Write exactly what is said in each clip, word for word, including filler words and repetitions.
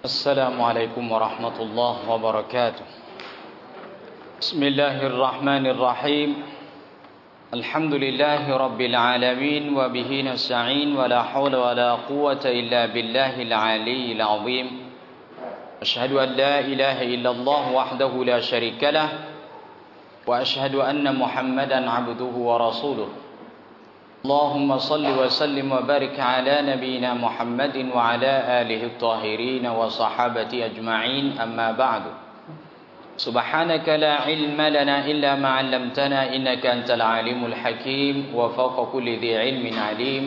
السلام عليكم ورحمة الله وبركاته بسم الله الرحمن الرحيم الحمد لله رب العالمين وبه نستعين ولا حول ولا قوة إلا بالله العلي العظيم أشهد أن لا إله إلا الله وحده لا شريك له وأشهد أن محمدا عبده ورسوله اللهم صل وسلم وبارك على نبينا محمد وعلى آله الطاهرين وصحابته أجمعين أما بعد سبحانك لا علم لنا إلا ما علمتنا إنك أنت العليم الحكيم وفوق كل ذي علم عليم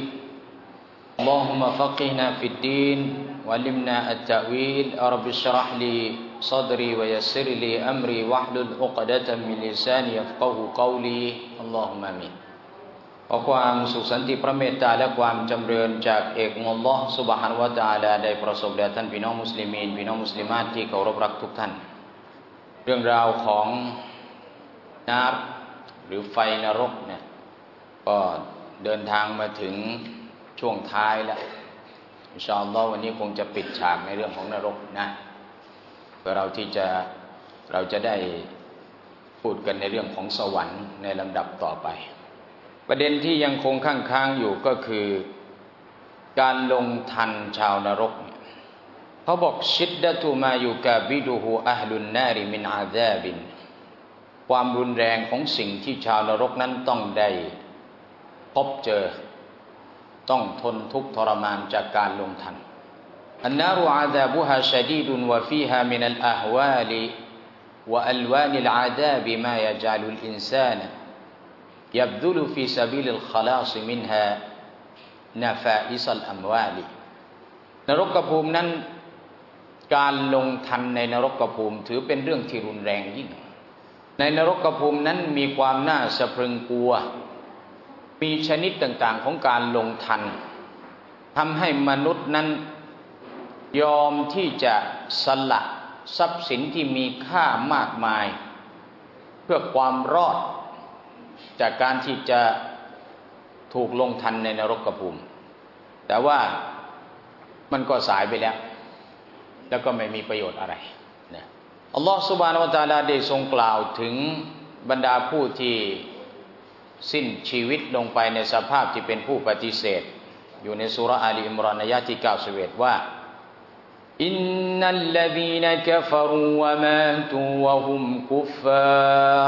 اللهم فقهنا في الدين وعلمنا التأويل رب اشرح لي صدري ويسر لي أمري واحلل عقدة من لساني يفقهوا قولي اللهم آمينขอความสุขสันติพระเมตตาและความจำเริญจากเอกอัลลอฮฺซุบฮานะฮูวะตะอาลาได้ประสบแด่ท่านพี่น้องมุสลิมีนพี่น้องมุสลิมาตที่เคารพรักทุกท่านเรื่องราวของนารหรือไฟนรกเนี่ยก็เดินทางมาถึงช่วงท้ายแล้วอินชาอัลลอฮฺวันนี้คงจะปิดฉากในเรื่องของนรกนะเพื่อเราที่จะเราจะได้พูดกันในเรื่องของสวรรค์ในลำดับต่อไปประเด็นที่ยังคงค้างๆอยู่ก็คือการลงทันชาวนรกเขาบอกชิดดะตุมายุกาบิดุฮูอะฮลุนนาริมินอาซาบินความรุนแรงของสิ่งที่ชาวนรกนั้นต้องได้พบเจอต้องทนทุกข์ทรมานจากการลงทันอันนารุอาซาบุฮาชะดีดุนวะฟีฮามินัลอะฮวาลิวะอัลวานิลอาซาบิมายะญะลุลอินซานยับดุลฟีซาบิลขลาซิมินฮานาฟาอิซัลอัมวาลินรกภูมินั้นการลงทันในนรกภูมิถือเป็นเรื่องที่รุนแรงยิ่งในนรกภูมินั้นมีความน่าสะพรึงกลัวมีชนิดต่างๆของการลงทันทำให้มนุษย์นั้นยอมที่จะสละทรัพย์สินที่มีค่ามากมายเพื่อความรอดจากการที่จะถูกลงทันในนรกภูมิแต่ว่ามันก็สายไปแล้วแล้วก็ไม่มีประโยชน์อะไรนะอัลลอฮฺซุบฮานะฮูวะตะอาลาได้ทรงกล่าวถึงบรรดาผู้ที่สิ้นชีวิตลงไปในสภาพที่เป็นผู้ปฏิเสธอยู่ในซูเราะห์อาลีอิมรอนอายะห์ที่เก้าสิบเอ็ดว่าอินนัลลซีนกัฟรูวะมาตูวะฮุมกุฟฟาร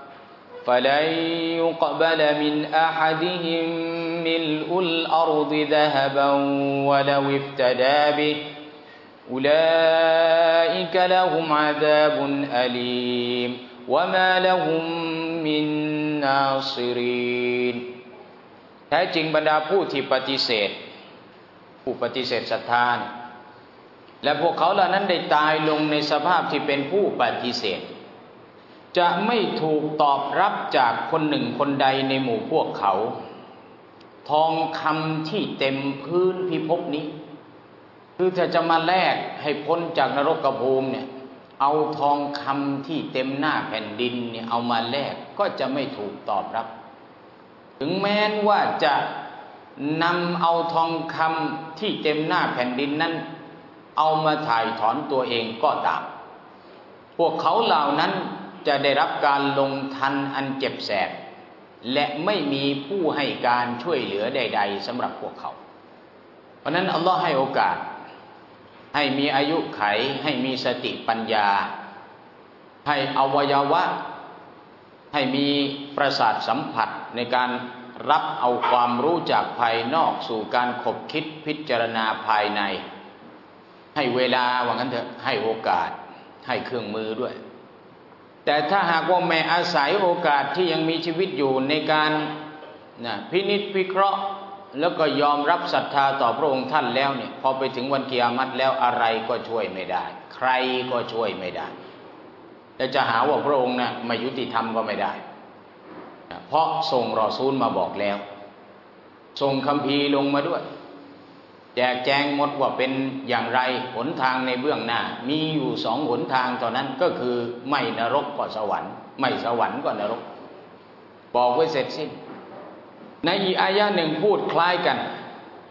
فلن يقبل من أحدهم ملء الأرض ذهبا ولو افتدى به أولئك لهم عذاب أليم وما لهم من ناصرين แท้จริงบรรดาผู้ที่ปฏิเสธผู้ปฏิเสธศรัทธาและพวกเขาเหล่านั้นได้ตายลงในสภาพที่เป็นผู้ปฏิเสธจะไม่ถูกตอบรับจากคนหนึ่งคนใดในหมู่พวกเขาทองคำที่เต็มพื้นพิภพนี้คือถ้าจะมาแลกให้พ้นจากนรกภูมิเนี่ยเอาทองคำที่เต็มหน้าแผ่นดินเนี่ยเอามาแลกก็จะไม่ถูกตอบรับถึงแม้ว่าจะนำเอาทองคำที่เต็มหน้าแผ่นดินนั้นเอามาถ่ายถอนตัวเองก็ตามพวกเขาเหล่านั้นจะได้รับการลงทันอันเจ็บแสบและไม่มีผู้ให้การช่วยเหลือใดๆสำหรับพวกเขาเพราะนั้นอัลลอฮ์ให้โอกาสให้มีอายุไขให้มีสติปัญญาให้อวัยวะให้มีประสาทสัมผัสในการรับเอาความรู้จากภายนอกสู่การขบคิดพิจารณาภายในให้เวลาว่างั้นเถอะให้โอกาสให้เครื่องมือด้วยแต่ถ้าหากว่าไม่อาศัยโอกาสที่ยังมีชีวิตอยู่ในการนะพินิจพิเคราะห์แล้วก็ยอมรับศรัทธาต่อพระองค์ท่านแล้วเนี่ยพอไปถึงวันกิยามะฮ์แล้วอะไรก็ช่วยไม่ได้ใครก็ช่วยไม่ได้และจะหาว่าพระองค์น่ะไม่ยุติธรรมก็ไม่ได้นะเพราะส่งรอซูลมาบอกแล้วส่งคัมภีร์ลงมาด้วยแจกแจงหมดว่าเป็นอย่างไรหนทางในเบื้องหน้ามีอยู่สองหนทางเท่านั้นก็คือไม่นรกก็สวรรค์ไม่สวรรค์ก็นรกบอกไว้เสร็จสิ้นในอีกอายะหนึ่งพูดคล้ายกัน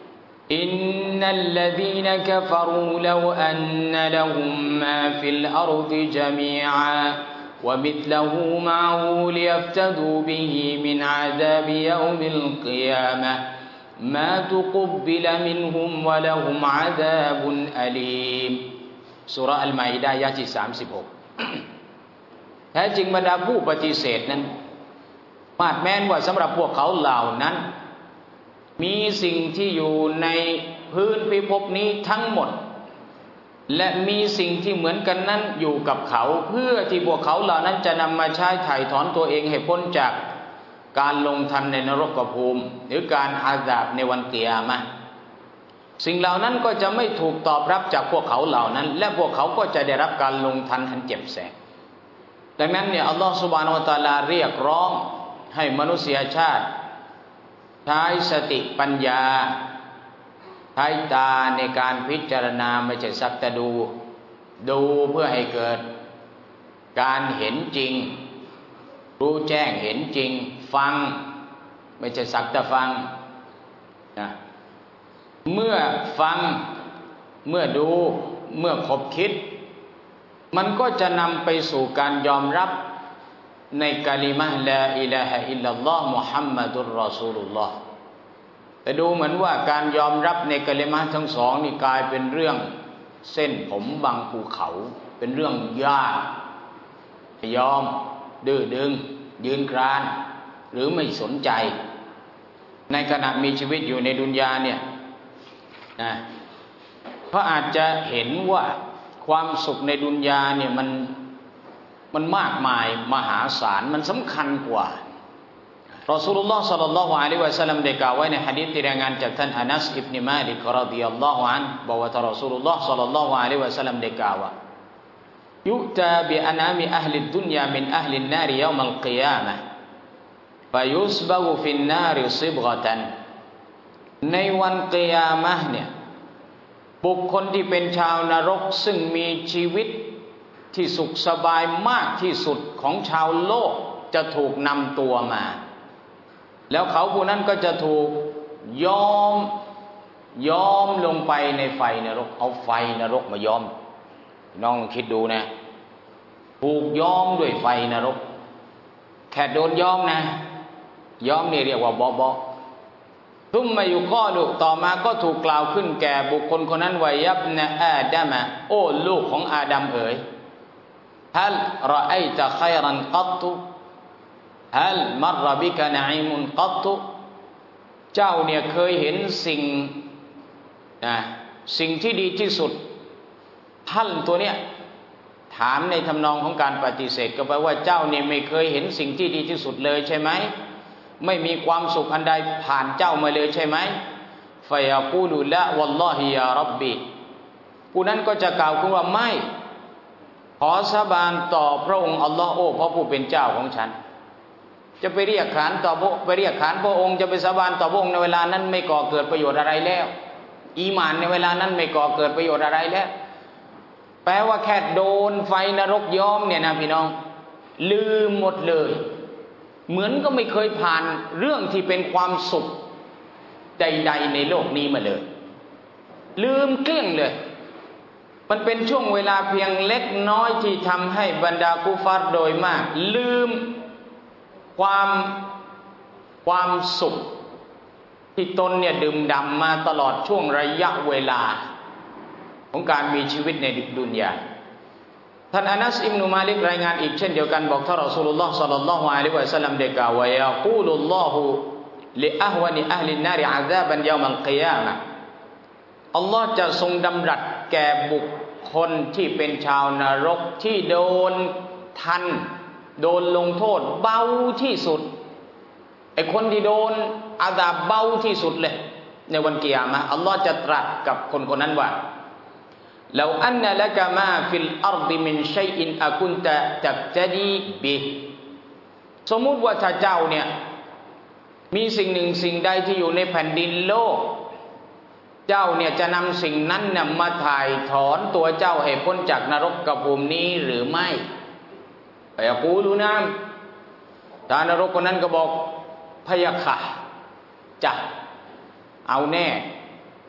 อินนัลลซีนกัฟรูลวอันนะละฮุมมาฟิลอัรฎิญะมีอะวะมิษละฮูมะฮูลิยัฟตะดูบิฮิมินอะซาบิยออมิลกิยามะฮ์มาตุกุบบิลมินฮุมวะละฮุมอะซาบุนอะลีมซูเราะห์อัลมาอิดะฮ์อายะห์ที่สามสิบหกแท้จริงบรรดาผู้ปฏิเสธนั้นมาดแม้นว่าสำหรับพวกเขาเหล่านั้นมีสิ่งที่อยู่ในพื้นพิภพนี้ทั้งหมดและมีสิ่งที่เหมือนกันนั้นอยู่กับเขาเพื่อที่พวกเขาเหล่านั้นจะนำมาใช้ไถ่ถอนตัวเองให้พ้นจากการลงทันในนรกภูมิหรือการอาซาบในวันกิยามะห์สิ่งเหล่านั้นก็จะไม่ถูกตอบรับจากพวกเขาเหล่านั้นและพวกเขาก็จะได้รับการลงทันอันเจ็บแสบดังนั้นเนี่ยอัลลอฮฺซุบฮานะฮูวะตะอาลาเรียกร้องให้มนุษยชาติใช้สติปัญญาใช้ตาในการพิจารณาไม่ใช่สักแต่ดูดูเพื่อให้เกิดการเห็นจริงรู้แจ้งเห็นจริงฟังไม่ใช่สักแต่ฟังนะเมื่อฟังเมื่อดูเมื่อคบคิดมันก็จะนำไปสู่การยอมรับในกะลิมะห์ลาอิลาฮะอิลลัลลอฮ์มุฮัมมัดุรรอซูลุลลอฮ์แต่ดูเหมือนว่าการยอมรับในกะลิมะห์ทั้งสองนี่กลายเป็นเรื่องเส้นผมบังภูเขาเป็นเรื่องยากไม่ยอมดื้อดึงยืนกรานหรือไม่สนใจในขณะมีชีวิตอยู่ในดุนยาเนี่ยนะเพราะอาจจะเห็นว่าความสุขในดุนยาเนี่ยมันมันมากมายมหาศาลมันสำคัญกว่ารอซูลุลลอฮ์ศ็อลลัลลอฮุอะลัยฮิวะซัลลัมได้กล่าวไว้ในหะดีษที่รายงานจากท่านอานัสอิบนุมาลิกรอฎิยัลลอฮุอันฮุบอกว่ารอซูลุลลอฮ์ศ็อลลัลลอฮุอะลัยฮิวะซัลลัมได้กล่าวว่ายุตาบิอานามิอะห์ลิดดุนยามินอะห์ลินนารยอมัลกิยามะฮ์ฟะยุสบะฮุฟินนาริซิบกะตันในวันกิยามะฮ์เนี่ยบุคคลที่เป็นชาวนรกซึ่งมีชีวิตที่สุขสบายมากที่สุดของชาวโลกจะถูกนำตัวมาแล้วเขาผู้นั้นก็จะถูกย้อมย้อมลงไปในไฟนรกเอาไฟนรกมาย้อมน้องคิดดูนะถูกย้อมด้วยไฟนรกแค่โดนย้อมนะย้อมนี่เรียกว่าบอบอทุมมาอยู่ข้อลูกต่อมาก็ถูกกล่าวขึ้นแก่บุคคลคนนั้นว่ายับนะอาดัมะโอ้ลูกของอาดัมเอ๋ยฮัลรออัยตะขัยรันกัตตุฮัลมัรบิกะนะอิมุนกัตตุเจ้าเนี่ยเคยเห็นสิ่งนะสิ่งที่ดีที่สุดท่านตัวเนี้ยถามในทำนองของการปฏิเสธก็แปลว่าเจ้าเนี่ยไม่เคยเห็นสิ่งที่ดีที่สุดเลยใช่ไหมไม่มีความสุขอันใดผ่านเจ้ามาเลยใช่ไหมฟะยะกูลุละวัลลอฮิยาร็อบบีผู้นั้นก็จะกล่าวขึ้นว่าไม่ขอสาบานต่อพระองค์อัลลอฮ์โอ้พระผู้เป็นเจ้าของฉันจะไปเรียกขานต่อพระไปเรียกขานพระองค์จะไปสาบานต่อพระองค์ในเวลานั้นไม่ก่อเกิดประโยชน์อะไรแล้วอีหม่านในเวลานั้นไม่ก่อเกิดประโยชน์อะไรแล้วแปลว่าแค่โดนไฟนรกย้อมเนี่ยนะพี่น้องลืมหมดเลยเหมือนก็ไม่เคยผ่านเรื่องที่เป็นความสุขใดๆในโลกนี้มาเลยลืมเกลี้ยงเลยมันเป็นช่วงเวลาเพียงเล็กน้อยที่ทำให้บรรดากุฟาร์โดยมากลืมความความสุขที่ตนเนี่ยดื่มด่ำมาตลอดช่วงระยะเวลาของการมีชีวิตในดุนยาท่านอานัสอิบนุมาลิกรายงานอีกเช่นเดียวกันบอกท่านรอซูลุลลอฮ์ศ็อลลัลลอฮุอะลัยฮิวะซัลลัมได้กล่าวว่ายะกูลุลลอฮุลิอะฮวะนิอะห์ลินนาริอะซาบันยอมัลกิยามะฮ์อัลลอฮ์จะทรงดำรัสแก่บุคคลที่เป็นชาวนรกที่โดนทันโดนลงโทษเบาที่สุดไอ้คนที่โดนอาซาบเบาที่สุดเลยในวันกิยามะฮ์อัลลอฮ์จะตรัสกับคนคนนั้นว่าลาอันนะละกะมาฟิลอัรฎิมินชัยอินอะกุนตะตับตะดีบิสมมุติว่าถ้าเจ้าเนี่ยมีสิ่งหนึ่งสิ่งใดที่อยู่ในแผ่นดินโลกเจ้าเนี่ยจะนำสิ่งนั้นนำมาถ่ายถอนตัวเจ้าให้พ้นจากนรกกภูมินี้หรือไม่ไปยะกูลูนะทานรกคนนั้นก็บอกพะยะค่ะจะเอาแน่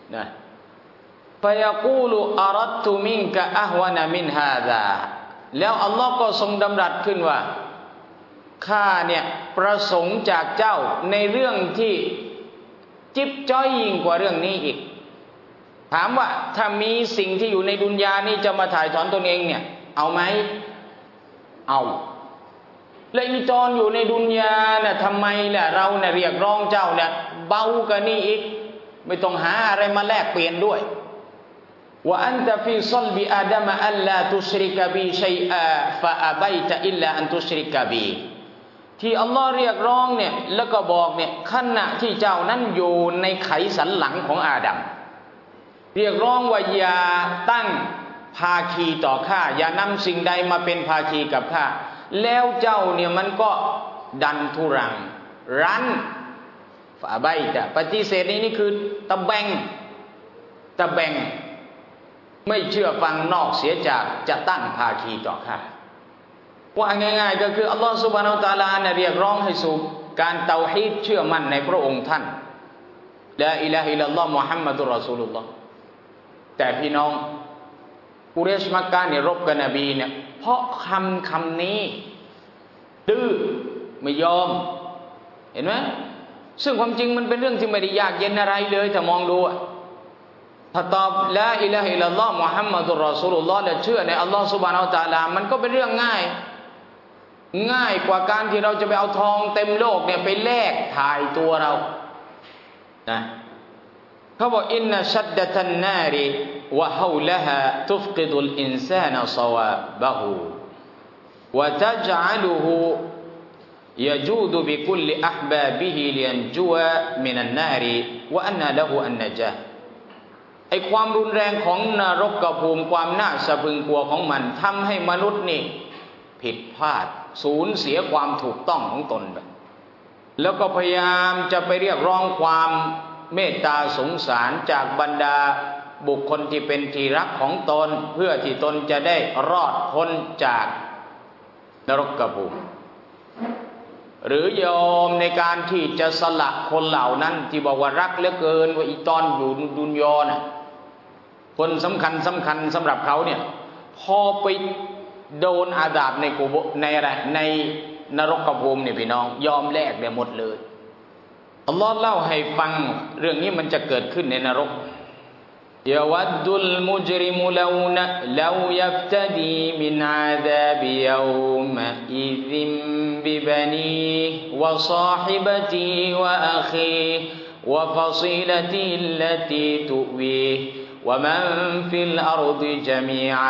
นะฟะยะกูลุอะรัดตุมินกะอะฮวะนะมินฮาซาแล้วอัลลอฮ์ก็ทรงดำรัสขึ้นว่าข้าเนี่ยประสงค์จากเจ้าในเรื่องที่จิ๊บจ้อยยิ่งกว่าเรื่องนี้อีกถามว่าถ้ามีสิ่งที่อยู่ในดุนยานี้จะมาถ่ายถอนตนเองเนี่ยเอาไหมเอาแล้วอีตอนอยู่ในดุนยาน่ะทำไมล่ะเราเนี่ยเรียกร้องเจ้าเนี่ยเบากว่านี้อีกไม่ต้องหาอะไรมาแลกเปลี่ยนด้วยว่าอันตะฟีซัลบิอาดัมอัลลาตุชริกะบีชัยอาฟะอะบัยตะอิลลาอันตุชริกะบีที่อัลลอฮ์เรียกร้องเนี่ยแล้วก็บอกเนี่ยขณะที่เจ้านั้นอยู่ในไขสันหลังของอาดัมเรียกร้องว่าอย่าตั้งภาคีต่อข้าอย่านำสิ่งใดมาเป็นภาคีกับข้าแล้วเจ้าเนี่ยมันก็ดันทุรังรั้นฝาใบจะปฏิเสธนี้นี่คือตะแบงตะแบงไม่เชื่อฟังนอกเสียจากจะตั้งภาคีต่อข้าว่าง่ายๆก็คืออัลลอฮฺซุบฮานะฮูวะตะอาลาเนี่ยเรียกร้องให้สู่การเตาฮีดเชื่อมั่นในพระองค์ท่านลาอิลาฮะอิลลัลลอฮ์มุฮัมมัดุรรอซูลุลลอฮ์แต่พี่น้องกุเรชมักกะเนี่ยรบกับนบีเนี่ยเพราะคำคำนี้ดื้อไม่ยอมเห็นไหมซึ่งความจริงมันเป็นเรื่องที่ไม่ได้ยากเย็นอะไรเลยถ้ามองดูถ้าตอบละอิลาฮะอิลลัลลอฮ์มุฮัมมัดุรรอซูลุลลอฮ์และเชื่อในอัลลอฮ์ซุบฮานะฮูวะตะอาลามันก็เป็นเรื่องง่ายง่ายกว่าการที่เราจะไปเอาทองเต็มโลกเนี่ยไปแลกถ่ายตัวเรานะเขาบอกอินนัชัดดะตันนาริวะฮาวละฮาตุฟกิดุลอินซานะศวาบะฮูวะตัจอะลุฮูยะจูดุบิคุลลิอะห์บาบิฮิลิยันจุวะมินันนาริวะอันนะละฮูอันนะญะไอ้ความรุนแรงของนรกภูมิความน่าสะพรึงกลัวของมันทำให้มนุษย์นี่ผิดพลาดสูญเสียความถูกต้องของตนไปแล้วก็พยายามจะไปเรียกร้องความเมตตาสงสารจากบรรดาบุคคลที่เป็นที่รักของตนเพื่อที่ตนจะได้รอดพ้นจากนรกภูมิหรือยอมในการที่จะสละคนเหล่านั้นที่บอกว่ารักเหลือเกินว่าอีตอนอยู่ดุนยอน่ะคนสำคัญสำคัญสำหรับเขาเนี่ยพอไปโดนอาดาบในกุโบในอะไรในนรกภูมิเนี่ยพี่น้องยอมแลกได้หมดเลยอัลลอฮ์เล่าให้ฟังเรื่องนี้มันจะเกิดขึ้นในนรกยะวัดดุลมุจริมุลานะลายัฟตะดีมินอาซาบิยอมะอิซิมบิบะนีวะศอฮิบะตีวะอะคีวะฟะซีละติลลตีตุวีวะมันฟิลอัรฎิญะมีอา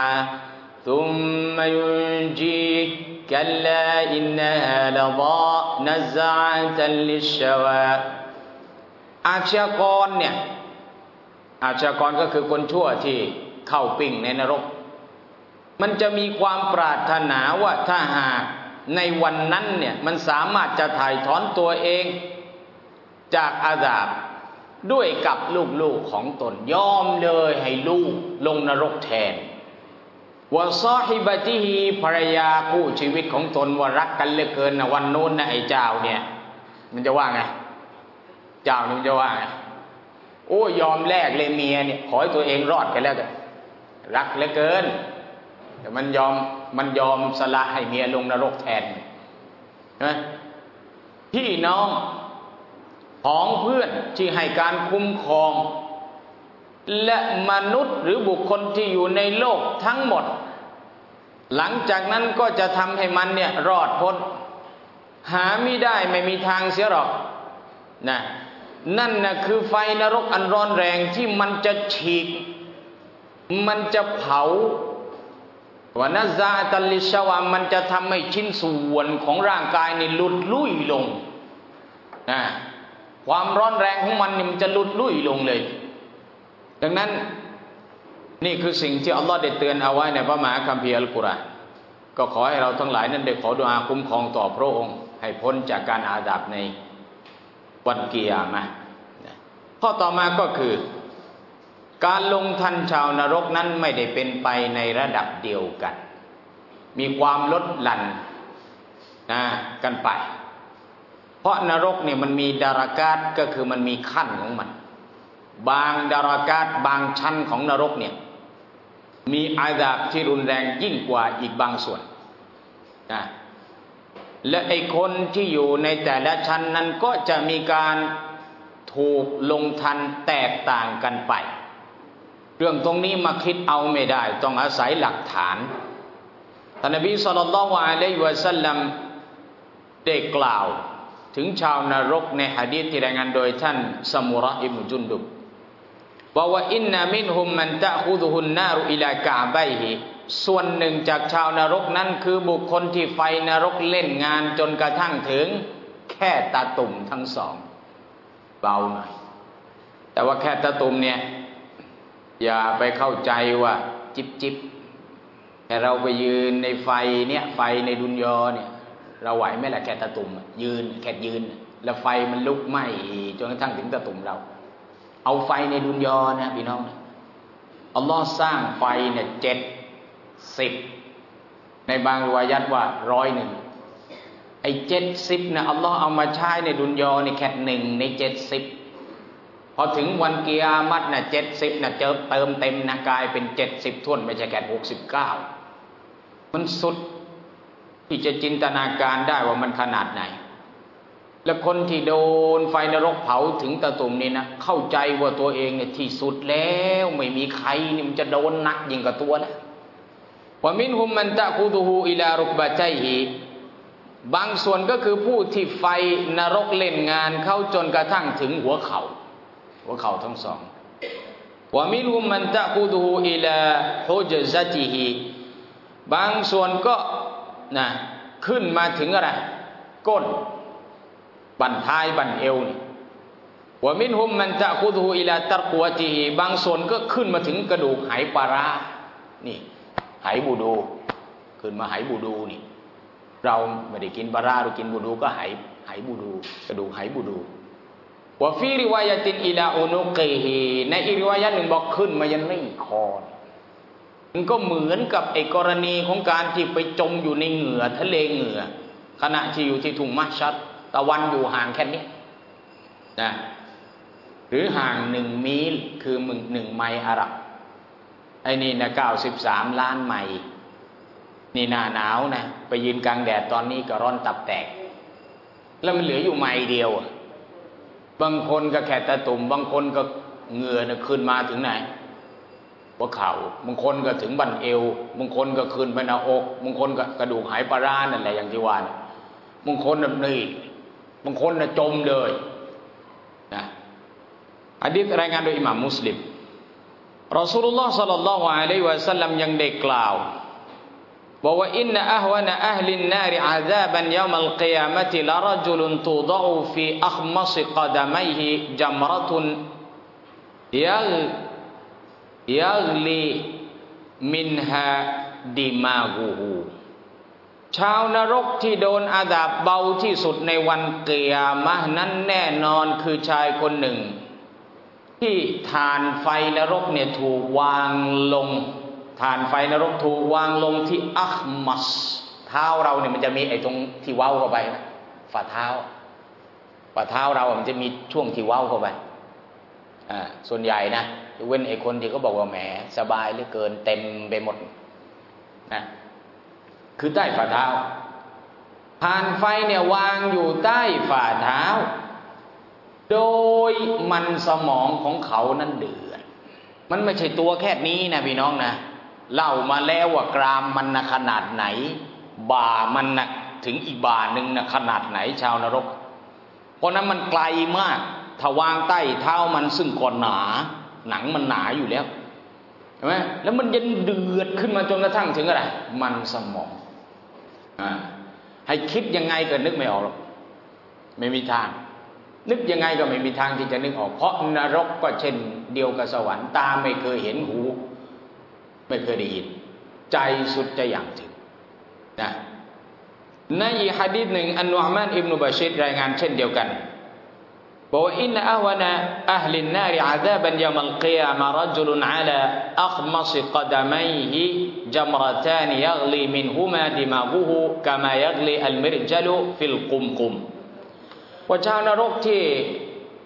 ثم ينجيه كلا إنها لظى نزاعة للشوى อาชญากรเนี่ยอาชญากรก็คือคนชั่วที่เข้าปิ้งในนรกมันจะมีความปรารถนาว่าถ้าหากในวันนั้นเนี่ยมันสามารถจะถ่ายถอนตัวเองจากอาซาบด้วยกับลูกๆของตนยอมเลยให้ลูกลงนรกแทนวะซอฮิบะติฮีภรรยาคู่ชีวิตของตนว่ารักกันเหลือเกินนะวันโน้นนะไอ้เจ้าเนี่ยมันจะว่าไงเจ้ามันจะว่าไงโอ้ยอมแลกเลยเมียเนี่ยขอให้ตัวเองรอดกันแล้วกันรักเหลือเกินแต่มันยอมมันยอมสละให้เมียลงนรกแทนนะพี่น้องของเพื่อนที่ให้การคุ้มครองและมนุษย์หรือบุคคลที่อยู่ในโลกทั้งหมดหลังจากนั้นก็จะทำให้มันเนี่ยรอดพ้นหาไม่ได้ไม่มีทางเสียหรอกนะนั่นนะคือไฟนรกอันร้อนแรงที่มันจะฉีกมันจะเผาวะนะซาตัลลิชวามันจะทำให้ชิ้นส่วนของร่างกายนี่หลุดลุ่ยลงนะความร้อนแรงของมันนี่มันจะหลุดลุ่ยลงเลยดังนั้นนี่คือสิ่งที่อัลลอฮ์ได้เตือนเอาไว้ในพระมหาคัมภีร์อัลกุรอานก็ขอให้เราทั้งหลายนั้นได้ขอดุอาคุ้มครองต่อพระองค์ให้พ้นจากการอาซาบในวันกิยามะห์ข้อต่อมาก็คือการลงทันชาวนรกนั้นไม่ได้เป็นไปในระดับเดียวกันมีความลดหลั่นนะกันไปเพราะนรกเนี่ยมันมีดารากาตก็คือมันมีขั้นของมันบางดารากาตบางชั้นของนรกเนี่ยมีอาซาบที่รุนแรงยิ่งกว่าอีกบางส่วนนะและไอ้คนที่อยู่ในแต่ละชั้นนั้นก็จะมีการถูกลงทันแตกต่างกันไปเรื่องตรงนี้มาคิดเอาไม่ได้ต้องอาศัยหลักฐานท่านนบีศ็อลลัลลอฮุอะลัยฮิวะซัลลัมได้กล่าวถึงชาวนรกในหะดีษที่รายงานโดยท่านซะมุเราะห์อิบนุจุนดุบว่าว่าอินนามินฮุมมันตะคุซุฮุนนารุอิลากะบัยฮิส่วนหนึ่งจากชาวนรกนั้นคือบุคคลที่ไฟนรกเล่นงานจนกระทั่งถึงแค่ตาตุ่มทั้งสองเบาหน่อยแต่ว่าแค่ตาตุ่มเนี่ยอย่าไปเข้าใจว่าจิบจิบแต่เราไปยืนในไฟเนี่ยไฟในดุนยอเนี่ยเราไหวไหมล่ะแค่ตาตุ่มยืนแค่ยืนแล้วไฟมันลุกไหม้จนกระทั่งถึงตาตุ่มเราเอาไฟในดุนยอนะพี่น้องอัลลอฮ์สร้างไฟเนี่ยเจ็ดสิบในบางริวายัตว่าร้อยหนึ่งไอ้เจ็ดสิบนะอัลลอฮ์เอามาใช้ในดุนยอนี่แค่หนึ่งในเจ็ดสิบพอถึงวันกิยามัตนะเจ็ดสิบนะเจอเติมเต็มนะกลายเป็นเจ็ดสิบท่วนไม่ใช่แค่หกสิบเก้ามันสุดที่จะจินตนาการได้ว่ามันขนาดไหนและคนที่โดนไฟนรกเผาถึงตะตุ่มนี่นะเข้าใจว่าตัวเองเนี่ยที่สุดแล้วไม่มีใครนี่มันจะโดนหนักยิ่งกว่าตัวแล้วว่ามินฮุมมันตะคุดุฮูอิลารุกบะตัยฮิบางส่วนก็คือผู้ที่ไฟนรกเล่นงานเข้าจนกระทั่งถึงหัวเข่าหัวเข่าทั้งสองว่ามินฮุมมันตะคุดุฮูอิลาฮุจซะติฮิบางส่วนก็นะขึ้นมาถึงอะไรก้นบั้นท้ายบั้นเอวนี่ว่ามินฮุมมันตะคุดุฮูอิลาตัรกวะติฮิบางส่วนก็ขึ้นมาถึงกระดูกไหปลาร้านี่ไหบูดูขึ้นมาไหบูดูนี่เราไม่ได้กินปลาร้าเรากินบูดูก็ไหไหบูดูกระดูกไหบูดูว่าฟีริวายะตินอิลาอุนุกิฮิในอีกริวายะหนึ่งบอกขึ้นมายันไม่คอมันก็เหมือนกับไอ้กรณีของการที่ไปจมอยู่ในเหงื่อทะเลเหงื่อขณะที่อยู่ที่ทุ่งมัชชัดตะวันอยู่ห่างแค่นี้นะหรือห่างหนึ่งมีลคือมึงหนึ่งไมล์อาหรับไอ้นี่นะเก้าสิบสามล้านไมล์นี่หน้าหนาวนะไปยืนกลางแดดตอนนี้ก็ร้อนตับแตกแล้วมันเหลืออยู่ไมล์เดียวบางคนก็แค่ตะตุ่มบางคนก็เหงื่อนะขึ้นมาถึงไหนหัวเข่าบางคนก็ถึงบั้นเอวบางคนก็ขึ้นไปหน้าอกบางคนก็กระดูกไหปลาร้านั่นแหละอย่างที่ว่าบางคนน่ะนี่บางคนน่ะจมเลยนะหะดีษรายงานโดยอิหม่ามมุสลิมรอซูลุลลอฮ์ศ็อลลัลลอฮุอะลัยฮิวะซัลลัมยังได้กล่าวบอกว่าอินนะอะฮวะนะอะห์ลินนาริอาซาบันยอมัลกิยามะติละรจุลุนตุฎอฟีอัคมัศกะดะมัยฮิจัมเราะตุนยัลยัลลีมินฮาดิมากูฮูชาวนรกที่โดนอาดาบเบาที่สุดในวันกิยามะห์นั้นแน่นอนคือชายคนหนึ่งที่ฐานไฟนรกเนี่ยถูกวางลงฐานไฟนรกถูกวางลงที่อัคมัสเท้าเราเนี่ยมันจะมีไอ้ตรงที่เว้าเข้าไปนะฝ่าเท้าฝ่าเท้าเรามันจะมีช่วงที่เว้าเข้าไปอ่าส่วนใหญ่นะยกเว้นไอ้คนที่เขาบอกว่าแหมสบายเหลือเกินเต็มไปหมดนะคือใต้ฝ่าเท้าฐานไฟเนี่ยวางอยู่ใต้ฝ่าเท้าโดยมันสมองของเขานั้นเดือดมันไม่ใช่ตัวแค่นี้นะพี่น้องนะเล่ามาแล้วว่ากรามมันนะขนาดไหนบ่ามันนะถึงอีกบ่าหนึ่งนะขนาดไหนชาวนรกเพราะนั้นมันไกลมากถ้าวางใต้เท้ามันซึ่งก่อนหนาหนังมันหนาอยู่แล้วใช่ไหมแล้วมันยันเดือดขึ้นมาจนกระทั่งถึงอะไรมันสมองอ่าให้คิดยังไงก็นึกไม่ออกหรอกไม่มีทางนึกยังไงก็ไม่มีทางที่จะนึกออกเพราะนรกก็เช่นเดียวกับสวรรค์ตาไม่เคยเห็นหูไม่เคยได้ยินใจสุดจะอย่างถึงนะในอีกหะดีษหนึ่งอันนุอ์มานอิบนุบะชีรรายงานเช่นเดียวกันบอกว่าอินนะอะฮวะนะอะห์ลินนาริอาซาบันยอมัลกิยามะรจุลุนอะลาอัคมัศกะดะมัยฮิจัมเราะตานยัฆลีมินฮุมาดิมากุฮุกะมายัฆลีอัลมิรจัลุฟิลกุมกุมว่าชาวนรกที่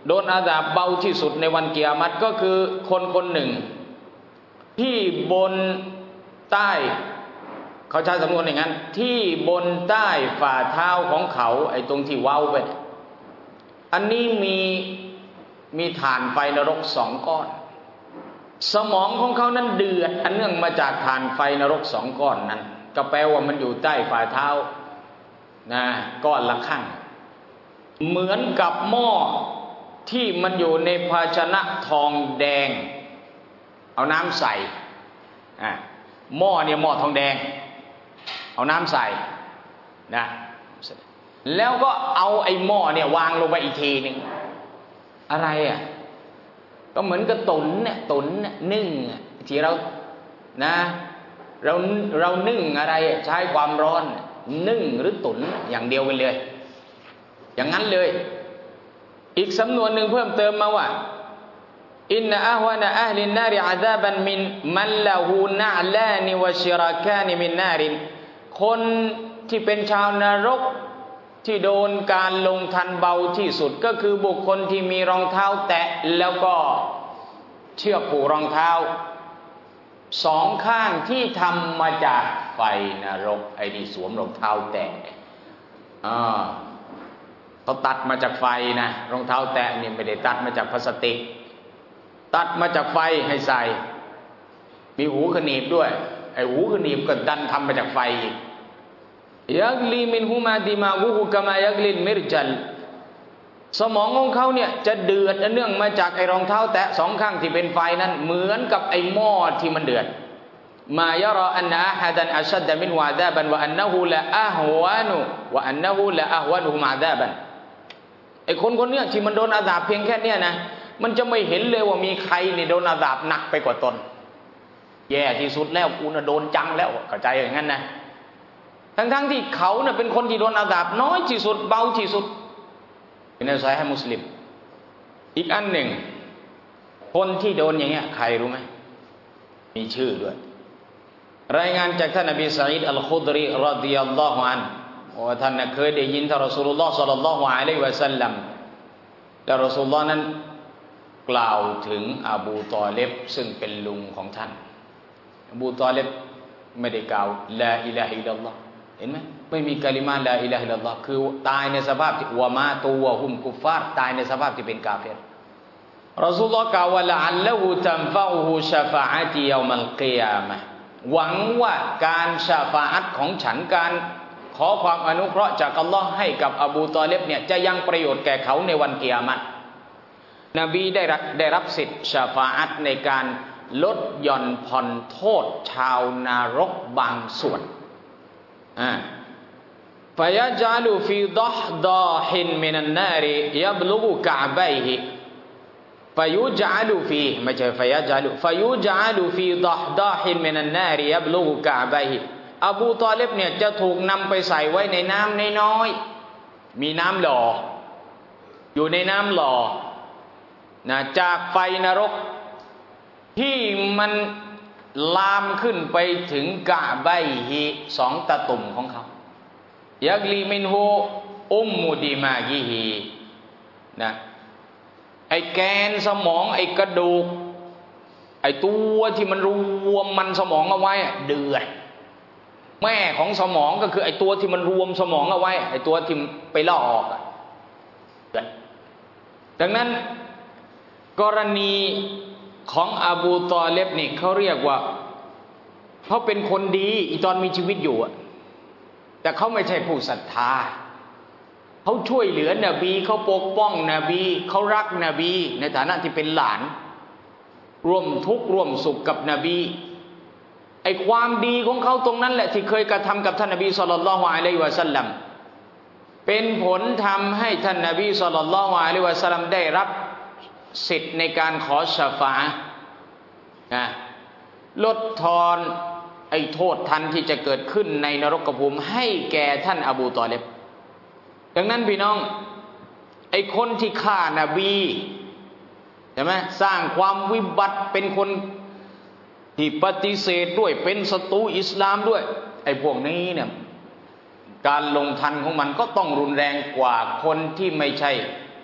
โดนอาซาบเบาที่สุดในวันกิยามัตก็คือคนคนหนึ่งที่บนใต้เขาใช้สำนวนอย่างนั้นที่บนใต้ฝ่าเท้าของเขาไอ้ตรงที่เว้าไปอันนี้มีมีฐานไฟนรกสองก้อนสมองของเขานั้นเดือดอันเนื่องมาจากฐานไฟนรกสองก้อนนั้นก็แปลว่ามันอยู่ใต้ฝ่าเท้านะก้อนละข้างเหมือนกับหม้อที่มันอยู่ในภาชนะทองแดงเอาน้ำใส่อ่ะหม้อเนี่ยหม้อทองแดงเอาน้ำใส่นะแล้วก็เอาไอ้หม้อเนี่ยวางลงไปอีกทีหนึ่งอะไรอ่ะก็เหมือนกับตุ๋นเนี่ยตุ๋นเนี่ยนึ่งที่เรานะเราเรานึ่งอะไรใช้ความร้อนนึ่งหรือตุ๋นอย่างเดียวกันเลยอย่างนั้นเลยอีกสำนวนหนึ่งเพิ่มเติมมาว่าอินนะอะฮวะนะอะห์ลินนาริอะซาบันมินมันละฮูนะอลานิวะชิรากานิมินนารินคนที่เป็นชาวนรกที่โดนการลงทันเบาที่สุดก็คือบุคคลที่มีรองเท้าแตะแล้วก็เชือกผูกรองเท้าสองข้างที่ทำมาจากไฟนรกไอ้นี่สวมรองเท้าแตะอ่าเขาตัดมาจากไฟนะรองเท้าแตะนี่ไม่ได้ตัดมาจากพลาสติกตัดมาจากไฟให้ใส่มีหูขนีบด้วยไอ้หูขนีบก็ดันทำมาจากไฟอีกยักลีมินฮูมาดิมากุฮุกะมายักลินมิรจัลสมองของเขาเนี่ยจะเดือดเนื่องมาจากไอ้รองเท้าแตะสองข้างที่เป็นไฟนั้นเหมือนกับไอ้หม้อที่มันเดือดมายะรออันนะอะฮะดันอัชัดมินวะอาซาบันวะอันนะฮูละอะฮวานุวะอันนะฮูละอะฮวานุมะอาซาบันไอ้คนคนเนี้ยที่มันโดนอาซาบเพียงแค่เนี้ยนะมันจะไม่เห็นเลยว่ามีใครเนี่ยโดนอาซาบหนักไปกว่าตนแย่ที่สุดแล้วกูน่ะโดนจังแล้วเข้าใจอย่างนั้นนะทั้งๆที่เขาเนี่ยเป็นคนที่โดนอาซาบน้อยที่สุดเบาที่สุดในซอฮีฮ์มุสลิมอีกอันหนึ่งคนที่โดนอย่างเงี้ยใครรู้ไหมมีชื่อด้วยรายงานจากท่านนบีซะอีดอัลคุดรีรอฎิยัลลอฮุอันฮุว่าท่านเคยได้ยินท่านรอซูลุลลอฮ์ศ็อลลัลลอฮุอะลัยฮิวะซัลลัมและรอซูลุลลอฮ์นั้นกล่าวถึงอบูตอลิบซึ่งเป็นลุงของท่านอบูตอลิบไม่ได้กล่าวลาอิลาฮะอิลลัลลอฮ์เห็นไหมไม่มีกะลิมาลาอิลาฮะอิลลัลลอฮ์คือตายในสภาพที่วะมาตูวะฮุมกุฟฟาร์ตายในสภาพที่เป็นกาเฟรรอซูลุลลอฮ์กล่าวว่าละอัลละฮูตันฟะอูฮูชะฟาอะติยอมัลกิยามะห์หวังว่าการชาฟาอะห์ของฉันการขอความอนุเคราะห์จากอัลลอฮ์ให้กับอบูตอลิบเนี่ยจะยังประโยชน์แก่เขาในวันกิยามะห์นบีได้รับได้รับสิทธิ์ชาฟาอะห์ในการลดหย่อนผ่อนโทษชาวนรกบางส่วนอ่าฟะยะจัลุฟีดอฮดอฮินมินันนาริยับลุกุกะบัยฮิฟะยุจัลุฟีไม่ใช่ฟะยะจัลุฟะยุจัลุฟีดอฮดอฮินมินันนาริยับลุกุกะบัยฮิอบูตอลิบเนี่ยจะถูกนำไปใส่ไว้ในน้ำน้อยๆมีน้ำหล่ออยู่ในน้ำหล่อนะจากไฟนรกที่มันลามขึ้นไปถึงกะบัยฮิสองตะตุ่มของเขายักลีมินฮูอุมมุดิมากิฮีนะไอ้แกนสมองไอ้กระดูกไอ้ตัวที่มันรวมมันสมองเอาไว้เดือดแม่ของสมองก็คือไอ้ตัวที่มันรวมสมองเอาไว้ไอ้ตัวที่ไปล่อออกเดือดดังนั้นกรณีของอบูตอลิบนี่เขาเรียกว่าเขาเป็นคนดีอีตอนมีชีวิตอยู่แต่เขาไม่ใช่ผู้ศรัทธาเขาช่วยเหลือนบีเขาปกป้องนบีเขารักนบีในฐานะที่เป็นหลานร่วมทุกข์ร่วมสุขกับนบีไอ้ความดีของเขาตรงนั้นแหละที่เคยกระทำกับท่านนบีศ็อลลัลลอฮุอะลัยฮิวะซัลลัมเป็นผลทำให้ท่านนบีศ็อลลัลลอฮุอะลัยฮิวะซัลลัมได้รับสิทธิ์ในการขอชะฟาอะห์นะลดทอนไอ้โทษทันที่จะเกิดขึ้นในนรกภูมิให้แก่ท่านอบูตอลิบดังนั้นพี่น้องไอ้คนที่ฆ่านบีใช่ไหมสร้างความวิบัติเป็นคนที่ปฏิเสธด้วยเป็นศัตรูอิสลามด้วยไอ้พวกนี้เนี่ยการลงทันของมันก็ต้องรุนแรงกว่าคนที่ไม่ใช่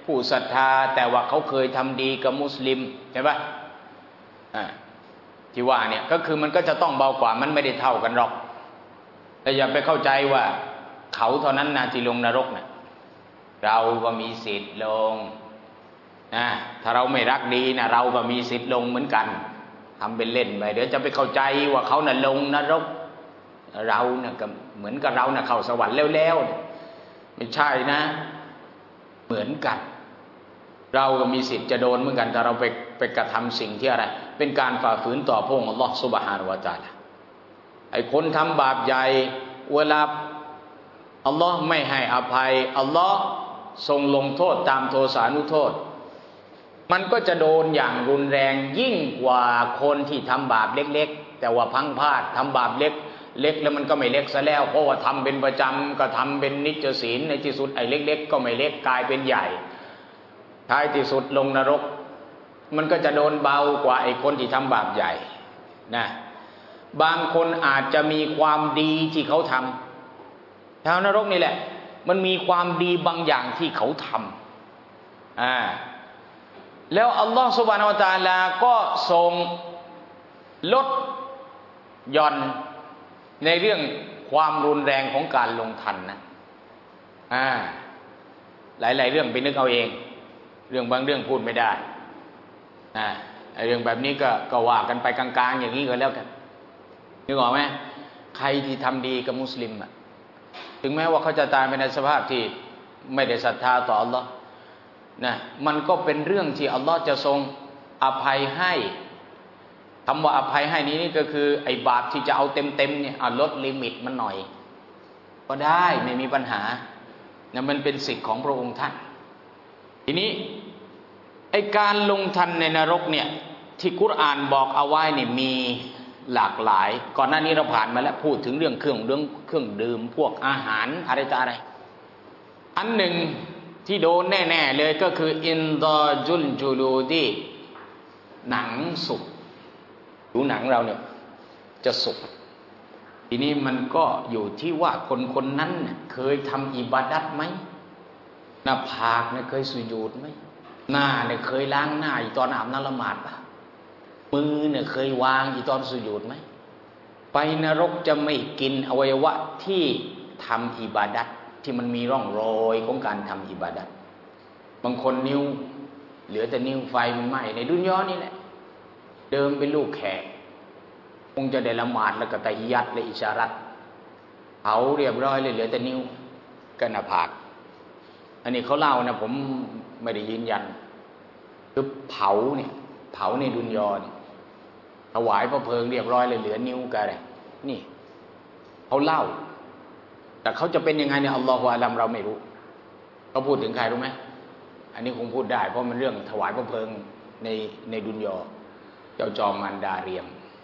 ผู้ศรัทธาแต่ว่าเขาเคยทำดีกับมุสลิมใช่ปะอ่าที่ว่าเนี่ยก็คือมันก็จะต้องเบากว่ามันไม่ได้เท่ากันหรอกแต่อย่าไปเข้าใจว่าเขาเท่านั้นนะที่ลงนรกนะเราก็มีสิทธิ์ลงนะถ้าเราไม่รักดีนะเราก็มีสิทธิ์ลงเหมือนกันทำเป็นเล่นไปเดี๋ยวจะไปเข้าใจว่าเขาน่ะลงนรกเราเนี่ยก็เหมือนกับเราน่ะเข้าสวรรค์แล้วๆไม่ใช่นะเหมือนกันเราก็มีสิทธิ์จะโดนเหมือนกันถ้าเราไปไปกระทำสิ่งที่อะไรเป็นการฝ่าฝืนต่อพระองค์อัลลอฮฺซุบฮานะฮูวะตะอาลาไอ้คนทำบาปใหญ่เวลาอัลลอฮ์ไม่ให้อภัยอัลลอฮ์ทรงลงโทษตามโทสานุโทษมันก็จะโดนอย่างรุนแรงยิ่งกว่าคนที่ทำบาปเล็กๆแต่ว่าพังพลาดทำบาปเล็กเล็กแล้วมันก็ไม่เล็กซะแล้วเพราะว่าทำเป็นประจำก็ทำเป็นนิจศีลในที่สุดไอ้เล็กๆก็ไม่เล็กกลายเป็นใหญ่ท้ายที่สุดลงนรกมันก็จะโดนเบากว่าไอ้คนที่ทำบาปใหญ่นะบางคนอาจจะมีความดีที่เขาทำชาวนรกนี่แหละมันมีความดีบางอย่างที่เขาทำอ่าแล้วอัลลอฮฺซุบฮานะฮูวะตะอาลาก็ทรงลดหย่อนในเรื่องความรุนแรงของการลงทันนะอ่าหลายๆเรื่องไปนึกเอาเองเรื่องบางเรื่องพูดไม่ได้อ่าเรื่องแบบนี้ก็ก็ว่ากันไปกลางๆอย่างนี้ก็แล้วกันนึกออกไหมใครที่ทำดีกับมุสลิมอ่ะถึงแม้ว่าเขาจะตายไปในสภาพที่ไม่ได้ศรัทธาต่ออัลลอฮ์นะมันก็เป็นเรื่องที่อัลลอฮ์จะทรงอภัยให้คำว่าอภัยให้นี้นี่ก็คือไอ้บาปที่จะเอาเต็มๆเนี่ยลดลิมิตมันหน่อยก็ได้ไม่มีปัญหานะมันเป็นสิทธิ์ของพระองค์ท่านทีนี้ไอ้การลงทันในนรกเนี่ยที่กุรอานบอกเอาไว้เนี่ยมีหลากหลายก่อนหน้านี้เราผ่านมาแล้วพูดถึงเรื่องเครื่องเรื่องเครื่องดื่มพวกอาหารอะไรต่ออะไรอันหนึ่งที่โดนแน่ๆเลยก็คืออินดอจุลจูลูดีหนังสุกดูหนังเราเนี่ยจะสุกทีนี้มันก็อยู่ที่ว่าคนคนนั้นเคยทำอิบาดัตไหมหน้าผากเนี่ยเคยสุญูดไหมหน้าเนี่ยเคยล้างหน้าอีตอนอาบน้ำละหมาดป่ะมือเนี่ยเคยวางอีตอนสุญูดไหมไปนรกจะไม่กินอวัยวะที่ทำอิบาดัตที่มันมีร่องรอยของการทำอิบาดัตบางคนนิ้วเหลือแต่นิ้วไฟมันไหม้ในดุนยอนี่แหละเดิมเป็นลูกแขกคงจะได้ละหมาดแล้วก็ตะฮิยัตและอิชารัตเผาเรียบร้อยเลยเหลือแต่นิ้วกับหน้าผากอันนี้เขาเล่านะผมไม่ได้ยืนยันคือเผาเนี่ยเผาในดุนยอนี่ถวายพระเพลิงเรียบร้อยเลยเหลือนิ้วกับอะไรนี่เขาเล่าแต่เขาจะเป็นยังไงเนี่ยอัลลอฮฺอาลัมเราไม่รู้เขาพูดถึงใครรู้ไหมอันนี้คงพูดได้เพราะมันเรื่องถวายพระเพลิงในในดุนยอเจ้าจอมมันดาเรียม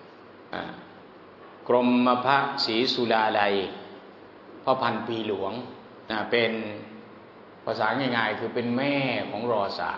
กรมพระศรีสุดาลัยพ่อพันปีหลวงเป็นภาษาง่ายๆคือเป็นแม่ของรอสาม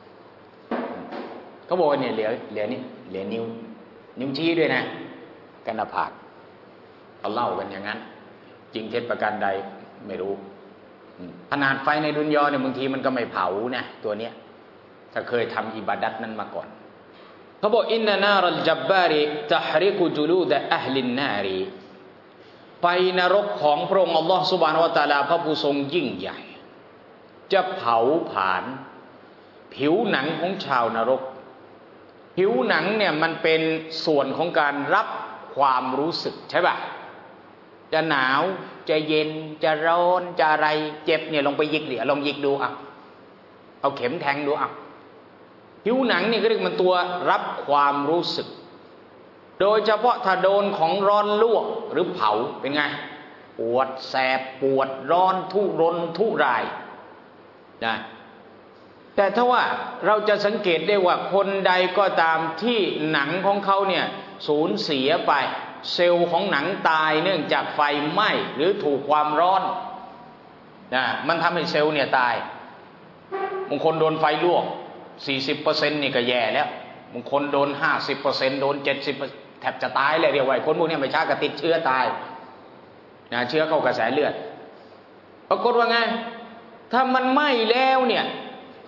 เขาบอกว่าเนี่ยเหลือเหลือนี่เหลือนิ้วนิ้วชี้ด้วยนะกันหน้าผากเขาเล่ากันอย่างนั้นจริงเท็จประการใดไม่รู้ขนาดไฟในดุนยอเนี่ยบางทีมันก็ไม่เผานะตัวเนี้ยถ้าเคยทำอิบาดัตนั้นมาก่อนเขาบอกอินนานารัลจับบาริตะฮริกุจุลูดะอะฮลินนารีไฟนรกของพระองค์อัลลอฮฺซุบฮานะฮูวะตะอาลาพระผู้ทรงยิ่งใหญ่จะเผาผลาญผิวหนังของชาวนรกผิวหนังเนี่ยมันเป็นส่วนของการรับความรู้สึกใช่ป่ะจะหนาวจะเย็นจะร้อนจะอะไรเจ็บเนี่ยลองไปยิกดิลองยิกดูอ่ะเอาเข็มแทงดูอ่ะผิวหนังนี่ก็เรียกมันตัวรับความรู้สึกโดยเฉพาะถ้าโดนของร้อนลวกหรือเผาเป็นไงปวดแสบปวดร้อนทุรนทุรายนะแต่ถ้าว่าเราจะสังเกตได้ว่าคนใดก็ตามที่หนังของเขาเนี่ยสูญเสียไปเซลล์ของหนังตายเนื่องจากไฟไหม้หรือถูกความร้อนนะมันทำให้เซลล์เนี่ยตายบางคนโดนไฟลวก สี่สิบเปอร์เซ็นต์ นี่ก็แย่แล้วบางคนโดน ห้าสิบเปอร์เซ็นต์ โดน เจ็ดสิบเปอร์เซ็นต์ แทบจะตายเลยเรียกว่าคนพวกนี้ไม่ช้าก็ติดเชื้อตายนะเชื้อเข้ากระแสเลือดปรากฏว่าไงถ้ามันไหม้แล้วเนี่ย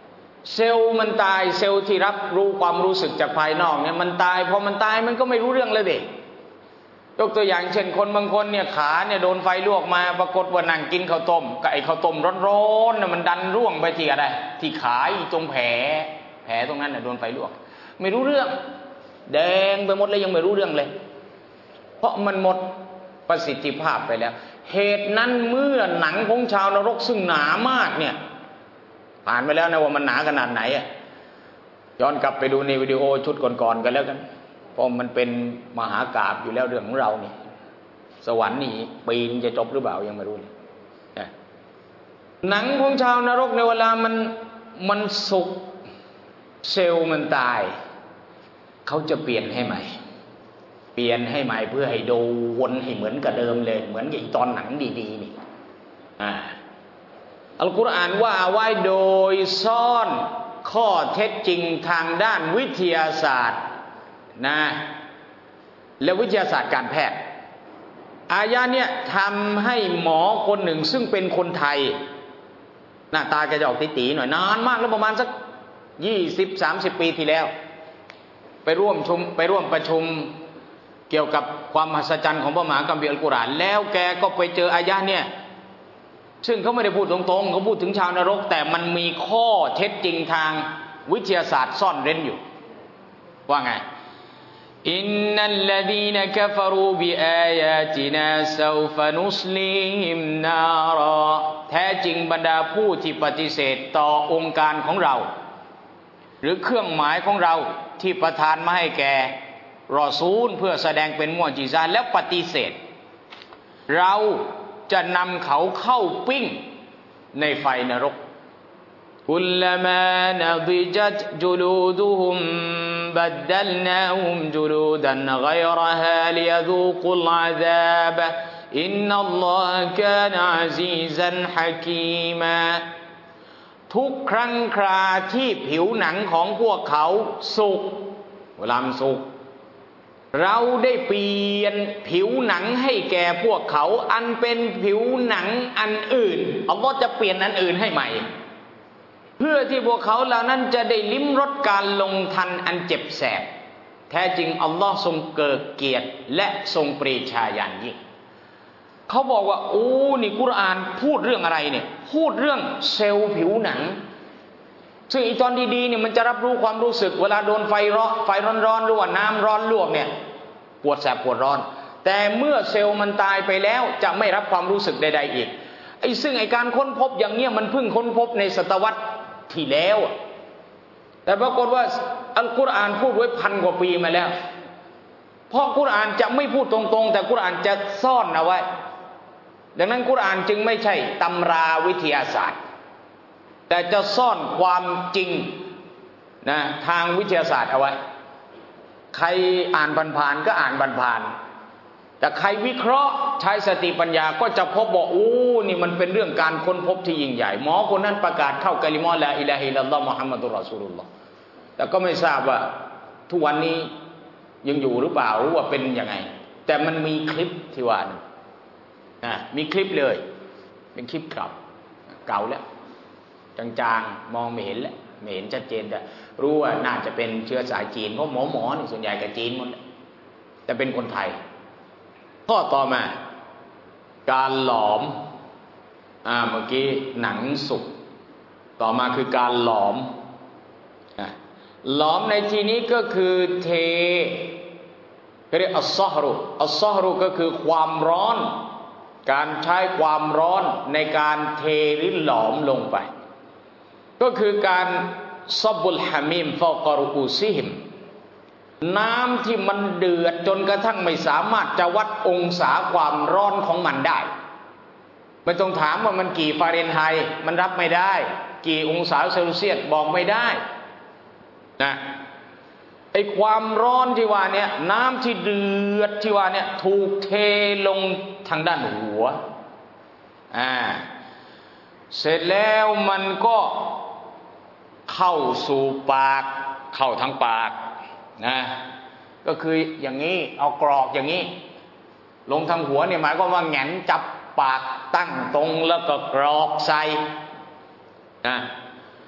เซลล์มันตายเซลล์ที่รับรู้ความรู้สึกจากภายนอกเนี่ยมันตายพอมันตายมันก็ไม่รู้เรื่องเลยเด็กยกตัวอย่างเช่นคนบางคนเนี่ยขาเนี่ยโดนไฟลวกมาปรากฏว่านั่งกินข้าวต้มกับไอ้ข้าวต้มร้อนๆน่ะมันดันร่วงไปที่อะไรที่ขาตรงแผลแผลตรงนั้นน่ะโดนไฟลวกไม่รู้เรื่องแดงไปหมดเลยยังไม่รู้เรื่องเลยเพราะมันหมดประสิทธิภาพไปแล้วเหตุนั้นเมื่อหนังของชาวนรกซึ่งหนามากเนี่ยผ่านไปแล้วนะว่ามันหนาขนาดไหนอ่ะย้อนกลับไปดูในวิดีโอชุดก่อนๆกันแล้วกันเพราะมันเป็นมหากาพย์อยู่แล้วเรื่องของเราเนี่ยสวรรค์นี่ปีนจะจบหรือเปล่ายังไม่รู้เลยหนังของชาวนรกในเวลามันมันสุกเซลล์มันตายเขาจะเปลี่ยนให้ใหม่เปลี่ยนให้ใหม่เพื่อให้ดูวนให้เหมือนกับเดิมเลยเหมือนกับตอนหนังดีๆนี่อ่าอัลกุรอานว่าไว้โดยซ่อนข้อเท็จจริงทางด้านวิทยาศาสตร์นะและวิทยาศาสตร์การแพทย์อายะเนี่ยทำให้หมอคนหนึ่งซึ่งเป็นคนไทยหน้าตาแกจะออกตี๋ๆหน่อยนานมากแล้วประมาณสักยี่สิบสามสิบปีที่แล้วไปร่วมชมไปร่วมประชุมเกี่ยวกับความมหัศจรรย์ของพระมหาคัมภีร์อัลกุรอานแล้วแกก็ไปเจออายะเนี่ยซึ่งเขาไม่ได้พูดตรงๆเขาพูดถึงชาวนรกแต่มันมีข้อเท็จจริงทางวิทยาศาสตร์ซ่อนเร้นอยู่ว่าไงอินนัลลดีนกัฟรูบิอายาตินาซอฟะนุสลีฮิมนารอแท้จริงบรรดาผู้ที่ปฏิเสธต่อองค์การของเราหรือเครื่องหมายของเราที่ประทานมาให้แก่รอซูลเพื่อแสดงเป็นมุอ์ญิซาแล้วปฏิเสธเราจะนำเขาเข้าปิ้งในไฟนรกกุลมานดิจัตจุลูดุฮุมบัดดัลนาฮุมจุลูดันฆอยรฮาลิยซูกุลอาซาบอินนัลลอฮะกานะอะซีซันฮะกีมาทุกครั้งคราที่ผิวหนังของพวกเขาสุกเวลามันสุกเราได้เปลี่ยนผิวหนังให้แก่พวกเขาอันเป็นผิวหนังอันอื่นอัลลอฮ์จะเปลี่ยนอันอื่นให้ใหม่เพื่อที่พวกเขาเหล่านั้นจะได้ลิ้มรสการลงทันอันเจ็บแสบแท้จริงอัลลอฮ์ทรงเกิดเกียรติและทรงปรีชาอย่างยิ่งเขาบอกว่าโอ้นี่กุรอานพูดเรื่องอะไรเนี่ยพูดเรื่องเซลล์ผิวหนังซึ่งอีตอนดีๆเนี่ยมันจะรับรู้ความรู้สึกเวลาโดนไฟร้อนไฟร้อนๆหรือว่าน้ำร้อนลวกเนี่ยปวดแสบปวดร้อนแต่เมื่อเซลล์มันตายไปแล้วจะไม่รับความรู้สึกใดๆอีกไอ้ซึ่งไอ้การค้นพบอย่างเนี้ยมันเพิ่งค้นพบในศตวรรษที่แล้วแต่ปรากฏว่าอัลกุรอานพูดไว้พันกว่าปีมาแล้วเพราะกุรอานจะไม่พูดตรงๆแต่กุรอานจะซ่อนเอาไว้ดังนั้นกุรอานจึงไม่ใช่ตำราวิทยาศาสตร์แต่จะซ่อนความจริงนะทางวิทยาศาสตร์เอาไว้ใครอ่านผ่านๆก็อ่านผ่านๆแต่ใครวิเคราะห์ใช้สติปัญญาก็จะพบว่าโอ้นี่มันเป็นเรื่องการค้นพบที่ยิ่งใหญ่หมอคนนั้นประกาศเข้ากะลิมะฮ์ลาอิลาฮะอิลลัลลอฮ์มุฮัมมัดุรรอซูลุลลอฮ์แต่ก็ไม่ทราบว่าทุกวันนี้ยังอยู่หรือเปล่าหรือว่าเป็นยังไงแต่มันมีคลิปที่ว่านะมีคลิปเลยเป็นคลิปเก่าเก่าแล้วจางๆมองไม่เห็นแล้วไม่เห็นชัดเจนแต่รู้ว่าน่าจะเป็นเชื้อสายจีนเพราะหมอหมอนี่ส่วนใหญ่กับจีนหมดแต่เป็นคนไทยข้อต่อมาการหลอมอ่าเมื่อกี้หนังสุกต่อมาคือการหลอมอ่าหลอมในที่นี้ก็คือเทเรียกอัสซอฮรุอัสซอฮรุก็คือความร้อนการใช้ความร้อนในการเทหรือหลอมลงไปก็คือการซับบุลฮามิมฟอกรูอูซิฮิมน้ำที่มันเดือดจนกระทั่งไม่สามารถจะวัดองศาความร้อนของมันได้ไม่ต้องถามว่ามันกี่ฟาเรนไฮต์มันรับไม่ได้กี่องศาเซลเซียสบอกไม่ได้นะไอ้ความร้อนที่ว่าเนี่ยน้ำที่เดือดที่ว่าเนี่ยถูกเทลงทางด้านหัวอ่าเสร็จแล้วมันก็เข้าสู่ปากเข้าทางปากนะก็คืออย่างนี้เอากรอกอย่างนี้ลงทางหัวเนี่ยหมายความว่าแหงนจับปากตั้งตรงแล้วก็กรอกใส่นะ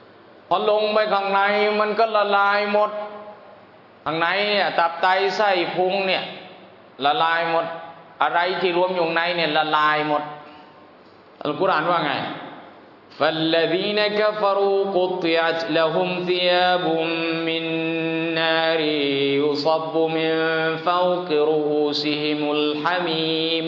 พอลงไปข้างในมันก็ละลายหมดข้างในเนี่ยตับไตไส้พุงเนี่ยละลายหมดอะไรที่รวมอยู่ในเนี่ยละลายหมดอัลกุรอานว่าไง فالذين كفروا قطعت لهم ثياب من نار يصب من فوق رؤوسهم الحميم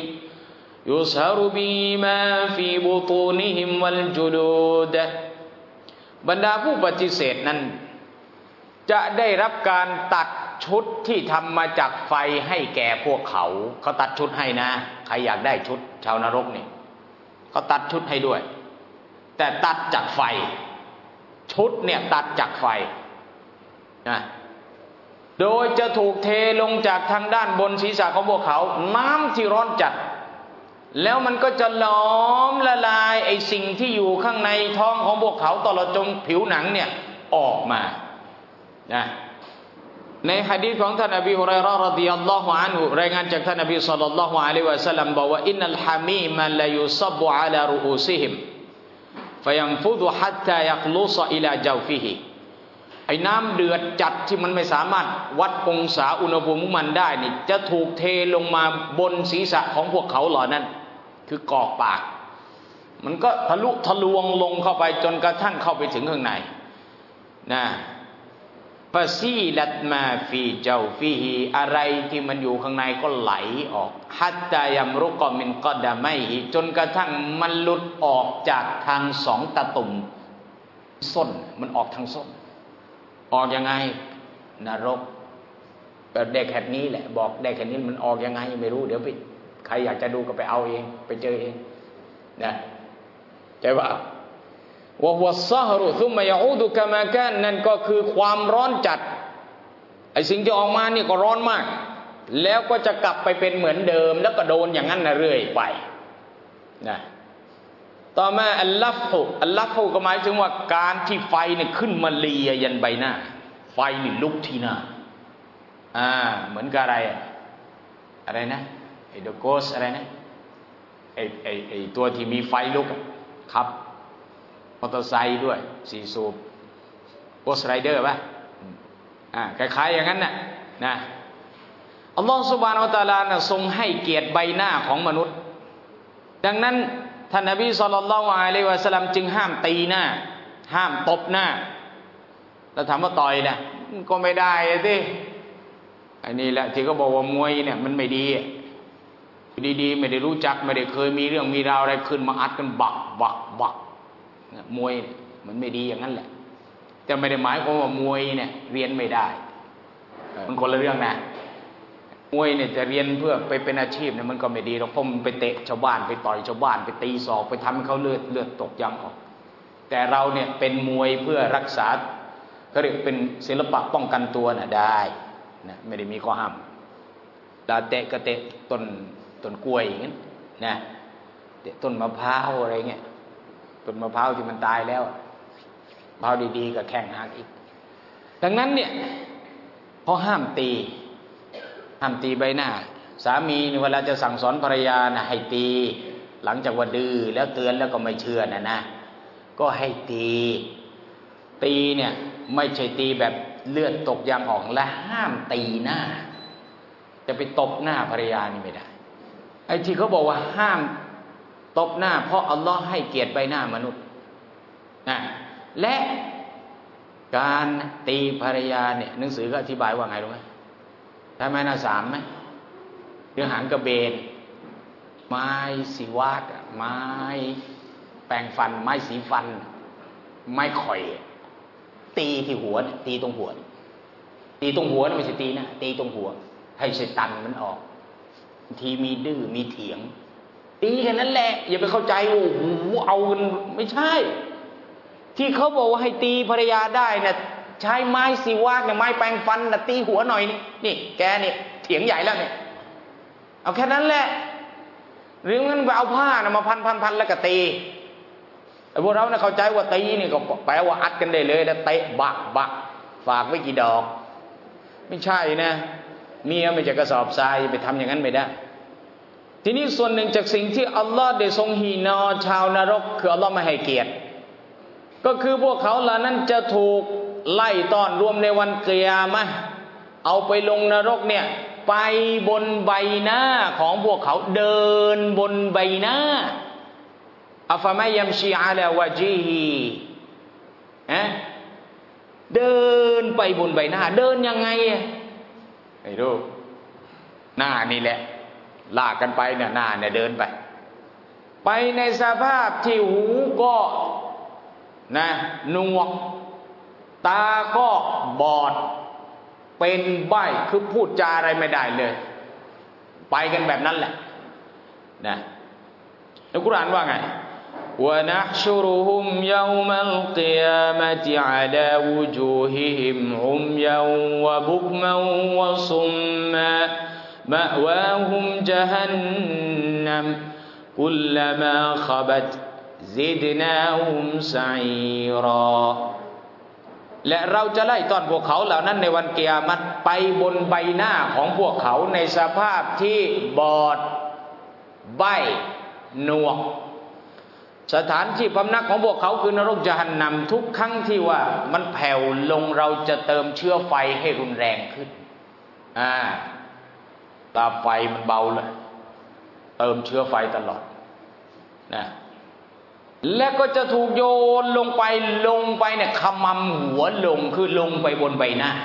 يصهر به ما في بطونهم والجلود บรรดาผู้ปฏิเสธนั้นจะได้รับการตัดชุดที่ทำมาจากไฟให้แก่พวกเขาเขาตัดชุดให้นะใครอยากได้ชุดชาวนรกนี่เขาตัดชุดให้ด้วยแต่ตัดจากไฟชุดเนี่ยตัดจากไฟนะโดยจะถูกเทลงจากทางด้านบนศีรษะของพวกเขาน้ำที่ร้อนจัดแล้วมันก็จะหลอมละลายไอ้สิ่งที่อยู่ข้างในท้องของพวกเขาตลอดจนผิวหนังเนี่ยออกมานะในหะดีษของท่านอบีฮุรอยเราะห์รอฎิยัลลอฮุอันฮุรายงานจากท่านนบีศ็อลลัลลอฮุอะลัยฮิวะซัลลัมบอกว่าอินนัลฮะมีมะลายุซับอะลารุอูซิฮิมฟะยันฟุดุฮัตตายักลุซอิลาญาวฟิฮิไอ้น้ำเดือดจัดที่มันไม่สามารถวัดองศาอุณหภูมิของมันได้นี่จะถูกเทลงมาบนศีรษะของพวกเขาเหล่านั้นคือกอกปากมันก็ทะลุทะลวงลงเข้าไปจนกระทั่งเข้าไปถึงข้างในนะฟาซีลัตมาฟีเจ้าฟีฮีอะไรที่มันอยู่ข้างในก็ไหลออกฮัตตายัมรุกมินกอดามัยฮิจนกระทั่งมันหลุดออกจากทางสองตะตุ่มส้นมันออกทางส้นออกยังไงนรกแบบได้แค่นี้แหละบอกได้แค่นี้มันออกยังไงไม่รู้เดี๋ยวไปใครอยากจะดูก็ไปเอาเองไปเจอเองนะใจว่าว่าวัสซะฮรุซุมมะยะอูดุกะมากันนั่นก็คือความร้อนจัดไอ้สิ่งที่ออกมานี่ก็ร้อนมากแล้วก็จะกลับไปเป็นเหมือนเดิมแล้วก็โดนอย่างนั้นนะเรื่อยไปนะต่อมาอัลลัฟฮุอัลลัฟฮุก็หมายถึงว่าการที่ไฟเนี่ยขึ้นมาเลียยันใบหน้าไฟนี่ลุกที่หน้าอ่าเหมือนกับอะไรอะไรนะไอ้โดโกสอะไรนะไอ้ไอ้ไอ้ตัวที่มีไฟลุกครับมอเตอร์ไซค์ด้วยสี่สูบโกสไรเดอร์ป่ะอ่าคล้ายๆอย่างนั้นน่ะนะอัลลอฮฺซุบฮานะฮูวะตะอาลาน่ะทรงให้เกียรติใบหน้าของมนุษย์ดังนั้นท่านนบีศ็อลลัลลอฮุอะลัยฮิวะซัลลัมจึงห้ามตีหน้าห้ามตบหน้าแล้วถามว่าต่อยนะก็ไม่ได้สิอันนี้แหละที่เขาบอกว่ามวยเนี่ยมันไม่ดีดีๆไม่ได้รู้จักไม่ได้เคยมีเรื่องมีราวอะไรขึ้นมาอัดกันบักบักบักมวยมันไม่ดีอย่างนั้นแหละแต่ไม่ได้หมายความว่ามวยเนี่ยเรียนไม่ได้มันคนละเรื่องนะมวยเนี่ยจะเรียนเพื่อไปเป็นอาชีพเนี่ยมันก็ไม่ดีหรอกเพราะมันไปเตะชาวบ้านไปต่อยชาวบ้านไปตีศอกไปทำให้เขาเลือดเลือดตกยางออกแต่เราเนี่ยเป็นมวยเพื่อรักษาก็เรียกเป็นศิลปะป้องกันตัวน่ะได้นะไม่ได้มีข้อห้ามดาเตะก็เตะต้นต้นกล้วยอย่างนั้นนะเตะต้นมะพร้าวอะไรเงี้ยต้นมะพร้าวที่มันตายแล้วมะพร้าวดีๆก็แข้งหักอีกดังนั้นเนี่ยพอห้ามตีห้ามตีใบหน้าสามีเวลาจะสั่งสอนภรรยานะให้ตีหลังจากว่าดื้อแล้วเตือนแล้วก็ไม่เชื่อนะนะก็ให้ตีตีเนี่ยไม่ใช่ตีแบบเลือดตกยางออกและห้ามตีหน้าจะไปตบหน้าภรรยานี่ไม่ได้ไอ้ที่เขาบอกว่าห้ามตบหน้าเพราะอัลลอฮ์ให้เกียรติใบหน้ามนุษย์นะและการตีภรรยาเนี่ยหนังสือก็อธิบายว่าไงรู้ไหมใช่ไหมหน้าสามไหมเรื่องหางกระเบนไม้สีวาดไม้แปรงฟันไม้สีฟันไม้ข่อยตีที่หัวตีตรงหัวตีตรงหัวไม่ใช่ตีนะตีตรงหัวให้ชัยตันมันออกทีมีดื้อมีเถียงตีแค่นั้นแหละอย่าไปเข้าใจโอ้โหเอากันไม่ใช่ที่เขาบอกว่าให้ตีภรรยาได้เนี่ยใช้ไม้สีวากเนี่ยไม้แปรงฟันนะตีหัวหน่อยนี่แกเนี่ยเถียงใหญ่แล้วเนี่ยเอาแค่นั้นแหละหรืองั้นไปเอาผ้านะมาพันพันพันแล้วก็ตีไอ้พวกเราเนี่ยเข้าใจว่าตีนี่ก็แปลว่าอัดกันได้เลยแล้วเตะบักบักฝากไว้กี่ดอกไม่ใช่นะเมียไม่จะกระสอบทรายไปทำอย่างนั้นไม่ได้ทีนี้ส่วนหนึ่งจากสิ่งที่อัลลอฮ์ได้ทรงหีนอชาวนรกคืออัลลอฮ์ไม่ให้เกียรติก็คือพวกเขาเหล่านั้นจะถูกไล่ต้อนรวมในวันกิยามะห์เอาไปลงนรกเนี่ยไปบนใบหน้าของพวกเขาเดินบนใบหน้าอัฟมะยัมชีอะลาวะจีฮีฮะเดินไปบนใบหน้าเดินยังไงไม่รู้หน้านี่แหละลากกันไปเนี่ยหน้าเนี่ยเดินไปไปในสภาพที่หูก็นะหนวกตาก็บอดเป็นใบ้คือพูดจาอะไรไม่ได้เลยไปกันแบบนั้นแหละนะแล้วกุรอานว่าไงวะนะห์ชุรุฮุมยอมัลกิยามะติอะลาวุจูฮิฮิมอุมยันวะบุกมันวะซุมมามะวาฮุมจะฮันนัมกุลลมาขบัตซิดนาฮุมซะอีรอและเราจะไล่ต้อนพวกเขาเหล่านั้นในวันกิยามะฮ์ไปบนใบหน้าของพวกเขาในสภาพที่บอดใบ้หนวกสถานที่พำนักของพวกเขาคือนรกญะฮันนัมทุกครั้งที่ว่ามันแผ่วลงเราจะเติมเชื้อไฟให้รุนแรงขึ้นอ่าตาไฟมันเบาเลยเติมเชื้อไฟตลอดนะและก็จะถูกโยนลงไปลงไปเนี่ยขมำหัวลงคือลงไปบนใบหน้า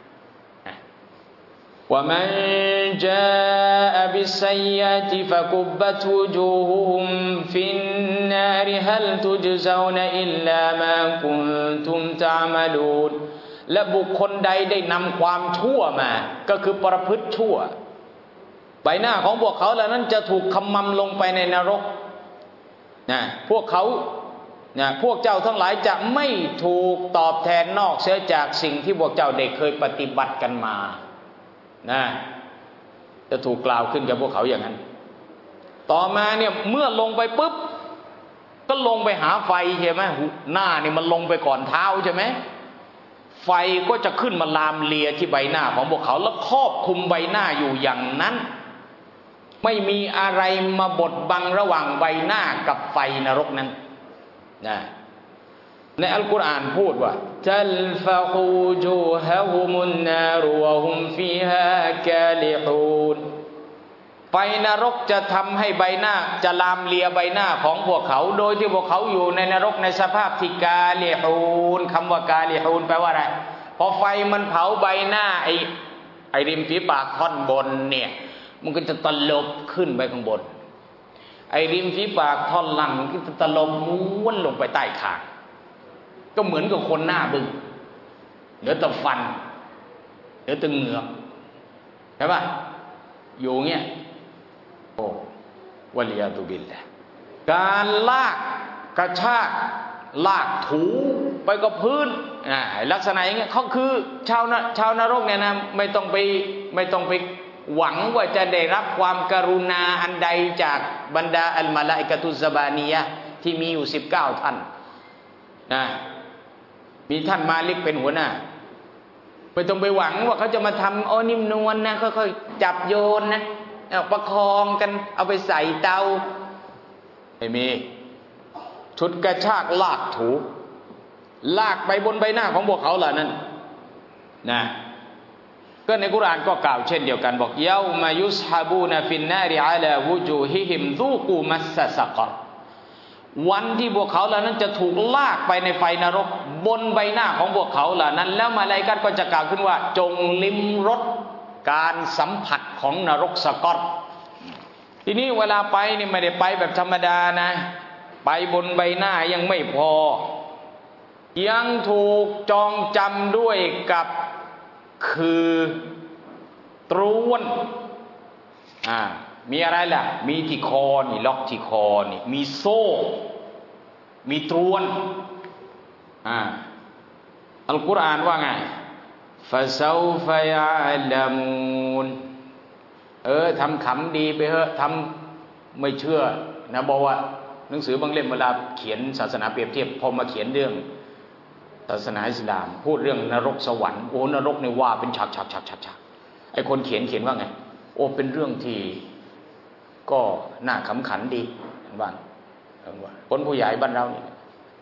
ว่ามันจาอะบิสซัยยะติฟะกุบบัตวุจูฮุฮุมฟินนาริฮัลตุจซาวนะอิลลามากุนตุมตะอ์มะลูนและบุคคลใดได้นำความชั่วมาก็คือประพฤติชั่วใบหน้าของพวกเขาเหล่านั้นจะถูกขมำลงไปในนรกนะพวกเขานะพวกเจ้าทั้งหลายจะไม่ถูกตอบแทนนอกเสียจากสิ่งที่พวกเจ้าได้เคยปฏิบัติกันมานะจะถูกกล่าวขึ้นกับพวกเขาอย่างนั้นต่อมาเนี่ยเมื่อลงไปปุ๊บก็ลงไปหาไฟใช่ไหมหน้านี่มันลงไปก่อนเท้าใช่ไหมไฟก็จะขึ้นมาลามเลียที่ใบหน้าของพวกเขาแล้วครอบคลุมใบหน้าอยู่อย่างนั้นไม่มีอะไรมาบดบังระหว่างใบหน้ากับไฟนรกนั้นนะในอัลกุรอานพูดว่าตัลฟะฮูจูฮะฮุมุนนารวะฮุมฟีฮากาลิฮูนไฟนรกจะทำให้ใบหน้าจะลามเลียใบหน้าของพวกเขาโดยที่พวกเขาอยู่ในนรกในสภาพที่กาลิฮูนคำว่ากาลิฮูนแปลว่าอะไรพอไฟมันเผาใบหน้าไอ้ไอ้ริมฝีปากท่อนบนเนี่ยมันก็จะตลบขึ้นไปข้างบนไอ้ริมฝีปากท่อนหลังก็จะตลบม้วนลงไปใต้คางก็เหมือนกับคนหน้าบึ้งเหลือแต่ฟันเหลือแต่เหงือกใช่ป่ะอยู่เงี้ยโอ้วะลียาตุบิลละการลากกระชากลากถูไปกับพื้นอ่าลักษณะอย่างเงี้ยเขาคือชาวนะชาวนรกเนี่ยนะไม่ต้องไปไม่ต้องไปหวังว่าจะได้รับความกรุณาอันใดจากบรรดาอัลมาลาอิกะตุซซะบานียะห์ที่มีอยู่สิบเก้าท่านนะมีท่านมาลิกเป็นหัวหน้าไม่ต้องไปหวังว่าเขาจะมาทำอ๋อนิ่มนวลนะค่อยๆจับโยนนะเอาประคองกันเอาไปใส่เตาไม่มีชุดกระชากลากถูลากไปบนใบหน้าของพวกเขาเหล่านั้นนะก็ในกุรอานก็กล่าวเช่นเดียวกันบอกยามายุสฮาบูนะฟินนาริอะลาวุจูฮิฮิมซูกูมัสซะกรวันที่พวกเขาเหล่านั้นจะถูกลากไปในไฟนรกบนใบหน้าของพวกเขาเหล่านั้นแล้วมาลาอิกะฮ์ก็จะกล่าวขึ้นว่าจงลิ้มรสการสัมผัสของนรกสะกอตทีนี้เวลาไปนี่ไม่ได้ไปแบบธรรมดานะไปบนใบหน้ายังไม่พอยังถูกจองจำด้วยกับคือตรวนอ่ามีอะไรล่ะมีที่คอนี่ล็อกที่คอนี่มีโซ่มีตรวนอ่าอัลกุรอานว่าไงฟะซอฟะยะละมูนเออทำขำดีไปเถอะทำไม่เชื่อนะบอกว่าหนังสือบางเล่มเวลาเขียนศาสนาเปรียบเทียบพอมาเขียนเรื่องศาสนาอิสลามพูดเรื่องนรกสวรรค์โอ้นรกเนี่ยว่าเป็นฉากฉากฉากฉากฉากไอ้คนเขียนเขียนว่าไงโอ้เป็นเรื่องที่ก็น่าขำขันดีบ้างคนผู้ใหญ่บ้านเรานี่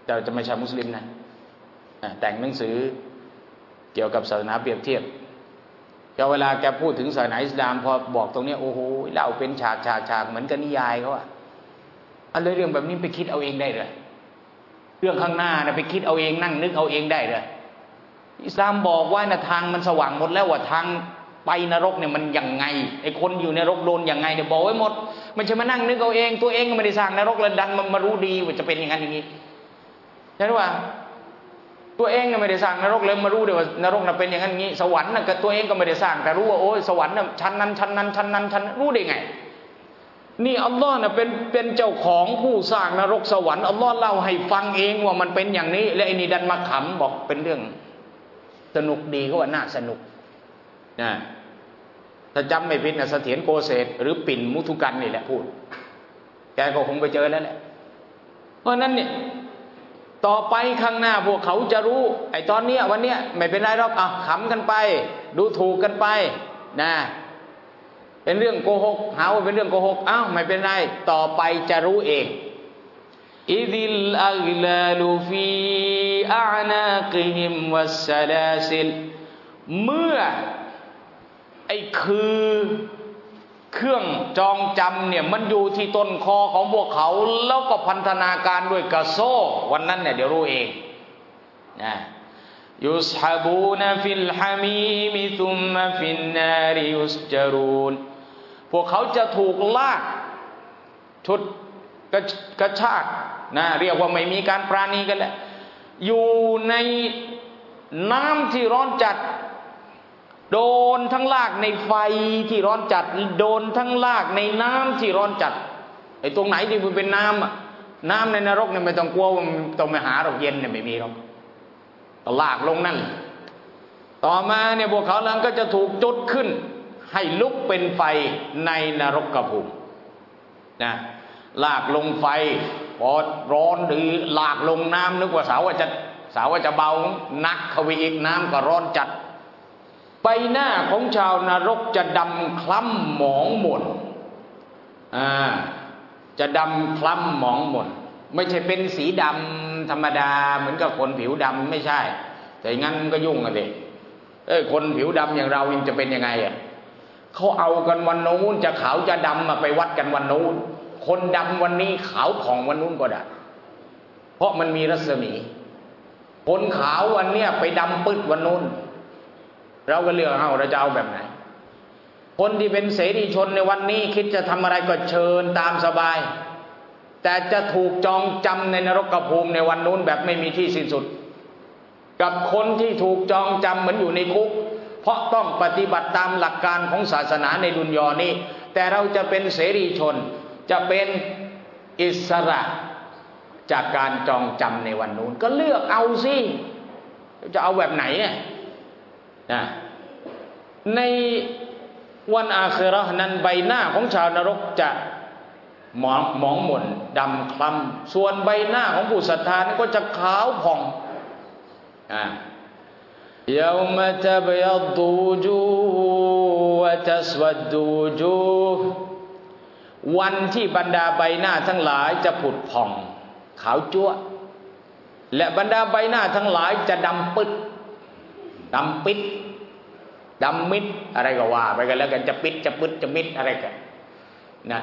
แต่จะไม่ใช่มุสลิมนะแต่งหนังสือเกี่ยวกับศาสนาเปรียบเทียบแต่เวลาแกพูดถึงศาสนาอิสลามพอบอกตรงนี้โอ้โหเล่าเป็นฉากฉากฉากเหมือนกับนิยายเขาอะอะไรเรื่องแบบนี้ไปคิดเอาเองได้เลยเรื่องข้างหน้านะไปคิดเอาเองนั่งนึกเอาเองได้เลยอิสลามบอกว่านะทางมันสว่างหมดแล้วว่าทางไปนรกเนี่ยมันยังไงไอ้คนอยู่ในนรกโดนยังไงเนี่ยบอกไว้หมดมันจะมานั่งนึกเอาเองตัวเองก็ไม่ได้สร้างนรกแล้วดันมันมารู้ดีว่าจะเป็นอย่างนั้นอย่างนี้ใช่หรือเปล่าตัวเองก็ไม่ได้สร้างนรกเลยมารู้เดี๋ยวว่านรกน่ะเป็นอย่างนั้นอย่างนี้สวรรค์น่ะก็ตัวเองก็ไม่ได้สร้างแต่รู้ว่าโอ้ยสวรรค์น่ะชั้นนั้นชั้นนั้นชั้นนั้นชั้นรู้ได้ไงนี่อัลลอฮ์น่ะเป็นเป็นเจ้าของผู้สร้างนรกสวรรค์อัลลอฮ์เล่าให้ฟังเองว่ามันเป็นอย่างนี้และไอ้นี่ดันมาขำบอกเป็นเรื่องสนุกดีก็ว่าน่าสนุกนะถ้าจำไม่ผิดนะเสถียรโกเศษหรือปิ่นมุทุกันนี่แหละพูดแกก็คงไปเจอแล้วแหละเพราะนั้นเนี่ยต่อไปข้างหน้าพวกเขาจะรู้ไอ้ตอนเนี้ยวันเนี้ยไม่เป็นไรหรอกอ่ะขำกันไปดูถูกกันไปนะเป็นเรื่องโกหกหาว่าเป็นเรื่องโกหกอ้าวไม่เป็นไรต่อไปจะรู้เองอิซิลอัลลาลูฟีอานากิฮิมวัสซาลาซิลเมื่อไอ้คือเครื่องจองจำเนี่ยมันอยู่ที่ต้นคอของพวกเขาแล้วก็พันธนาการด้วยกระโซ่วันนั้นเนี่ยเดี๋ยวรู้เองนะยุสฮาบูนฟิลฮามีมิซุมมะฟินนาริยุสจารูนพวกเขาจะถูกลากชุดกระกระชากนะเรียกว่าไม่มีการปราณีกันแล้วอยู่ในน้ำที่ร้อนจัดโดนทั้งลากในไฟที่ร้อนจัดโดนทั้งลากในน้ำที่ร้อนจัดไอ้ตรงไหนที่มันเป็นน้ำอ่ะน้ำในนรกเนี่ยไม่ต้องกลัวว่ามันต้องไปหาหรอกเย็นเนี่ยไม่มีหรอกลากลงนั่นต่อมาเนี่ยพวกเขานั้นก็จะถูกจุดขึ้นให้ลุกเป็นไฟในนรกภูมินะลากลงไฟพอร้อนหรือลากลงน้ำนึกว่าสาวว่าจะสาวว่าจะเบานักเข้าไปอีกน้ำก็ร้อนจัดใบหน้าของชาวนรกจะดำคล้ำหมองหม่นอ่าจะดำคล้ำหมองหม่นไม่ใช่เป็นสีดำธรรมดาเหมือนกับคนผิวดำไม่ใช่แต่งั้นก็ยุ่งกันดิเอ้ยคนผิวดำอย่างเรายังจะเป็นยังไงอ่ะเขาเอากันวันนู้นจะขาวจะดำมาไปวัดกันวันนู้นคนดำวันนี้ขาวผ่องวันนู้นก็ได้เพราะมันมีรัศมีคนขาววันเนี้ยไปดำปึ๊ดวันนู้นเราก็เลือกเอาเราจะเอาแบบไหนคนที่เป็นเสรีชนในวันนี้คิดจะทำอะไรก็เชิญตามสบายแต่จะถูกจองจำในนรกภูมิในวันนู้นแบบไม่มีที่สิ้นสุดกับคนที่ถูกจองจำเหมือนอยู่ในคุกเพราะต้องปฏิบัติตามหลักการของศาสนาในดุนยอนี้แต่เราจะเป็นเสรีชนจะเป็นอิสระจากการจองจำในวันนู้นก็เลือกเอาสิจะเอาแบบไหนเนี่ยนะในวันอาคิเราะห์นั้นใบหน้าของชาวนรกจะหมองหมองหม่นดำคล้ำส่วนใบหน้าของผู้ศรัทธานั้นก็จะขาวผ่องอ่ายอมะตับยัดวูจูวะตัสวัดวูจูวันที่บรรดาใบหน้าทั้งหลายจะผุดผ่องขาวจั๊วและบรรดาใบหน้าทั้งหลายจะดำปึ๊ดดำปิดดำมิดอะไรก็ว่าไปกันแล้วกันจะปิดจะปึ๊ดจะมิดอะไรกันนะ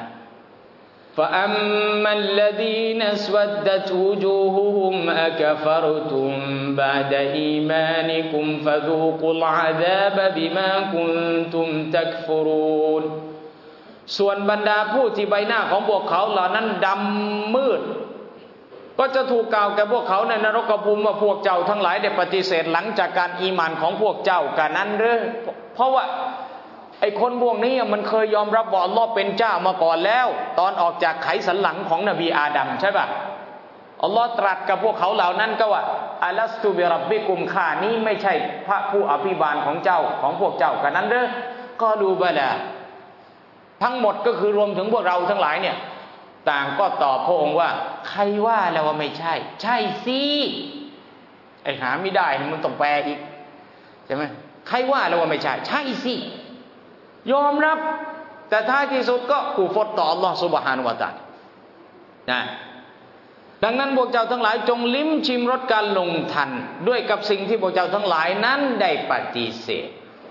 فأما الذين اسودت وجوههم أكفرتم بعد إيمانكم فذوقوا العذاب بما كنتم تكفرون ส่วนบรรดาผู้ที่ใบหน้าของพวกเขาเหล่านั้นดำมืดก็จะถูกกล่าวแก่พวกเขาในนรกภูมิว่าพวกเจ้าทั้งหลายได้ปฏิเสธหลังจากการอีหม่านของพวกเจ้ากันนั้นหรือเพราะว่าไอ้คนพวกนี้มันเคยยอมรับว่าอัลเลาะห์เป็นเจ้ามาก่อนแล้วตอนออกจากไขสันหลังของนบีอาดัมใช่ป่ะอัลเลาะห์ตรัสกับพวกเขาเหล่านั้นก็ว่าอะลัสตุบิร็อบบิกุมข้านี้ไม่ใช่พระผู้อภิบาลของเจ้าของพวกเจ้ากันนั้นหรือก็ดูบะละทั้งหมดก็คือรวมถึงพวกเราทั้งหลายเนี่ยต่างก็ตอบพระองค์ว่าใครว่าแล้วว่าไม่ใช่ใช่สิไอ้หาไม่ได้มันต้องแปลอีกใช่ไหมใครว่าแล้วว่าไม่ใช่ใช่สิยอมรับแต่ท้ายที่สุดก็กูฟรต่ออัลลอฮฺซุบฮานะฮูวะตะอาลานะดังนั้นพวกเจ้าทั้งหลายจงลิ้มชิมรสการลงทันด้วยกับสิ่งที่พวกเจ้าทั้งหลายนั้นได้ปฏิเสธ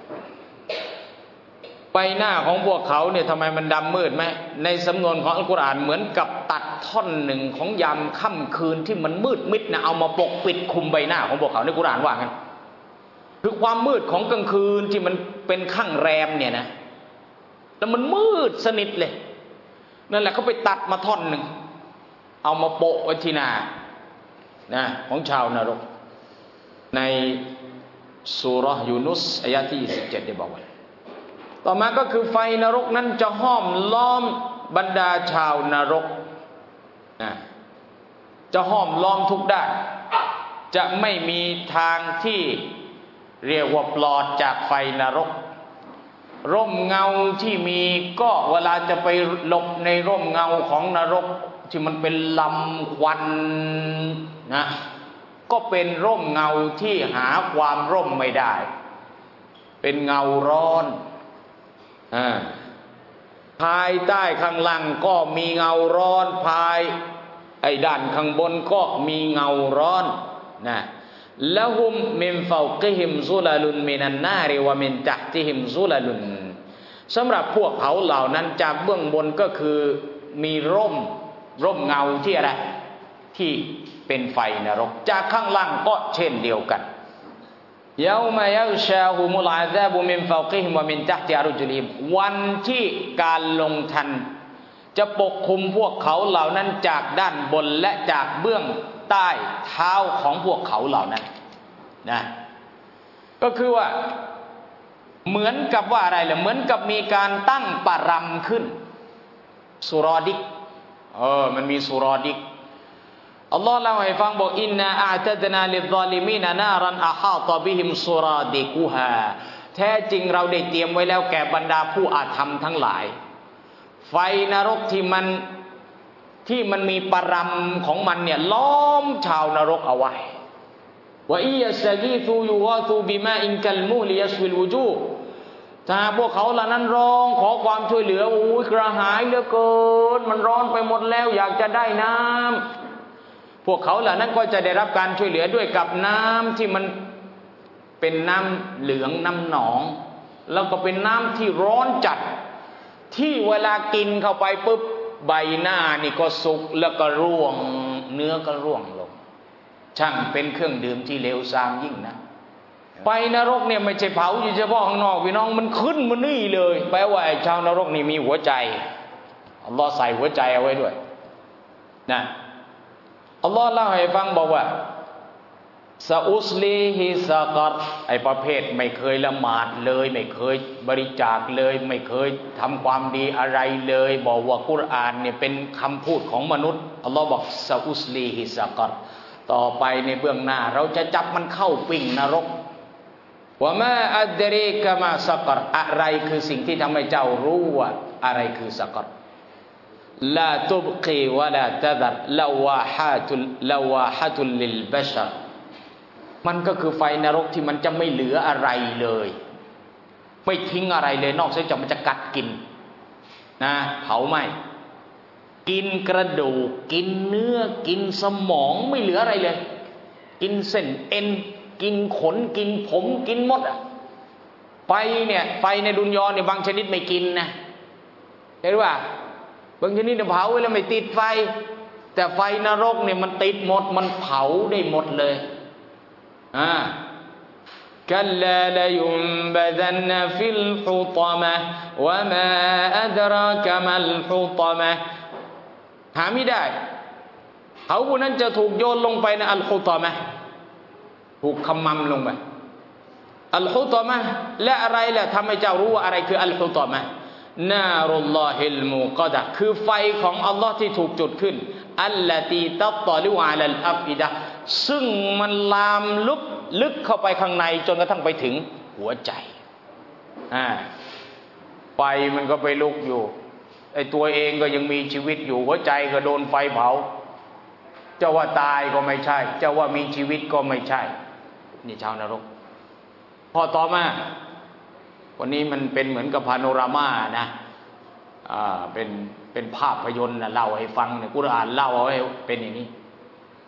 ใบหน้าของพวกเขาเนี่ยทำไมมันดำมืดไหมในสำนวนของอัลกุรอานเหมือนกับตัดท่อนหนึ่งของยามค่ำคืนที่มันมืดมิดนะเอามาปกปิดคุมใบหน้าของพวกเขาในกุรอานว่างั้นคือความมืดของกลางคืนที่มันเป็นข้างแรมเนี่ยนะแล้วมันมืดสนิทเลยนั่นแหละเขาไปตัดมาท่อนหนึ่งเอามาโปะไว้ที่หน้านะของชาวนรกในซูเราะห์ยูนุสอายะที่ยี่สิบเจ็ดได้บอกไว้ต่อมาก็คือไฟนรกนั้นจะห้อมล้อมบรรดาชาวนรกนะจะห้อมล้อมทุกด้านจะไม่มีทางที่เรียกว่าปลอดจากไฟนรกร่มเงาที่มีก็เวลาจะไปหลบในร่มเงาของนรกที่มันเป็นลำควันนะก็เป็นร่มเงาที่หาความร่มไม่ได้เป็นเงาร้อนอ่าภายใต้ข้างล่างก็มีเงาร้อนภายไอ้ด้านข้างบนก็มีเงาร้อนนะละหุมมินฟาวกิฮิมซุลาลุนมินันนาริวะมินตัติฮิมซุลาลุนสำหรับพวกเขาเหล่านั้นจากเบื้องบนก็คือมีร่มร่มเงาที่อะไรที่เป็นไฟนรกจากข้างล่างก็เช่นเดียวกันยาวมายัชาฮุมุลอาซาบุมินฟาวกิฮิมวะมินตัติอารุจุลิมวันที่การลงทันจะปกคลุมพวกเขาเหล่านั้นจากด้านบนและจากเบื้องใต้เท้าของพวกเขาเหล่านั้นนะก็คือว่าเหมือนกับว่าอะไรล่ะเหมือนกับมีการตั้งปรำขึ้นสุรอดิกเออมันมีสุรอดิกอัลลอฮ์เล่าให้ฟังบอกอินนาอาตดนาลิซอลิมีนนารันอะฮาตบิฮิมสุรอดิกุฮาแท้จริงเราได้เตรียมไว้แล้วแก่บรรดาผู้อาธรรมทั้งหลายไฟนรกที่มันที่มันมีปรำของมันเนี่ยล้อมชาวนรกเอาไว้ว่าอิยะซะกีซูยูวาซูบิมาอินกัลมูลิยัสวิลวูจูถ้าพวกเขาเหล่านั้นร้องขอความช่วยเหลือโอ้ยกระหายเหลือเกินมันร้อนไปหมดแล้วอยากจะได้น้ำพวกเขาเหล่านั้นก็จะได้รับการช่วยเหลือด้วยกับน้ำที่มันเป็นน้ำเหลืองน้ำหนองแล้วก็เป็นน้ำที่ร้อนจัดที่เวลากินเข้าไปปุ๊บใบหน้านี่ก็สุกแล้วก็ร่วงเนื้อก็ร่วงลงช่างเป็นเครื่องดื่มที่เลวทรามยิ่งนะไฟนรกเนี่ยไม่ใช่เผาอยู่เฉพาะข้างนอกพี่น้องมันขึ้นมานี่เลยแปลว่าไอ้ชาวนรกนี่มีหัวใจอัลลอฮ์ใส่หัวใจเอาไว้ด้วยนะอัลลอฮ์เล่าให้ฟังบอกว่าซาอุสลีฮิซากอตไอ้ประเภทไม่เคยละหมาดเลยไม่เคยบริจาคเลยไม่เคยทำความดีอะไรเลยบอกว่ากุรอานเนี่ยเป็นคำพูดของมนุษย์อัลลอฮ์บอกซาอุสลีฮิซากอตต่อไปในเบื้องหน้าเราจะจับมันเข้าปิ่งนรกว่ามาอัดรีกะมาซักรอะไรคือสิ่งที่ทำให้เจ้ารู้ว่าอะไรคือซักรลาตุบกีวะลาตะดัรลาวาฮาตุลลาวาฮาตุลลิลบัชรมันก็คือไฟนรกที่มันจะไม่เหลืออะไรเลยไม่ทิ้งอะไรเลยนอกจากมันจะกัดกินนะเผาไหม้กินกระดูกกินเนื้อกินสมองไม่เหลืออะไรเลยกินเส้นเอ็นกินขนกินผมกินหมดอ่ะไฟเนี่ยไฟในดุนยอเนี่ยบางชนิดไม่กินนะเห็นป่ะบางชนิดเผาไว้แล้วไม่ติดไฟแต่ไฟนรกเนี่ยมันติดหมดมันเผาได้หมดเลยอ่ากัลลาลายุมบะดันฟิลฮุตมะวะมาอัดรากะมัลฮุตมะหาไม่ได้เขาผู้นั้นจะถูกโยนลงไปในอัลฮุตมะถูกขมำลงไปอัลฮุตมะและอะไรล่ะทำให้เจ้ารู้ว่าอะไรคืออัลฮุตมะนารุลลอฮิลมูกอดะคือไฟของอัลลอฮ์ที่ถูกจุดขึ้นอัลลตีตัตตอลิวะอะลัลอัฟอิดะซึ่งมันลามลึกลึกเข้าไปข้างในจนกระทั่งไปถึงหัวใจอ่าไฟมันก็ไปลุกอยู่ไอ้ตัวเองก็ยังมีชีวิตอยู่หัวใจก็โดนไฟเผาจะว่าตายก็ไม่ใช่จะว่ามีชีวิตก็ไม่ใช่นี่ชาวนรกพอต่อมาวันนี้มันเป็นเหมือนกับพาโนรามานะอ่าเป็นเป็นภาพยนตร์นะเล่าให้ฟังเนี่ยกุรอานเล่าเอาไว้เป็นอย่างนี้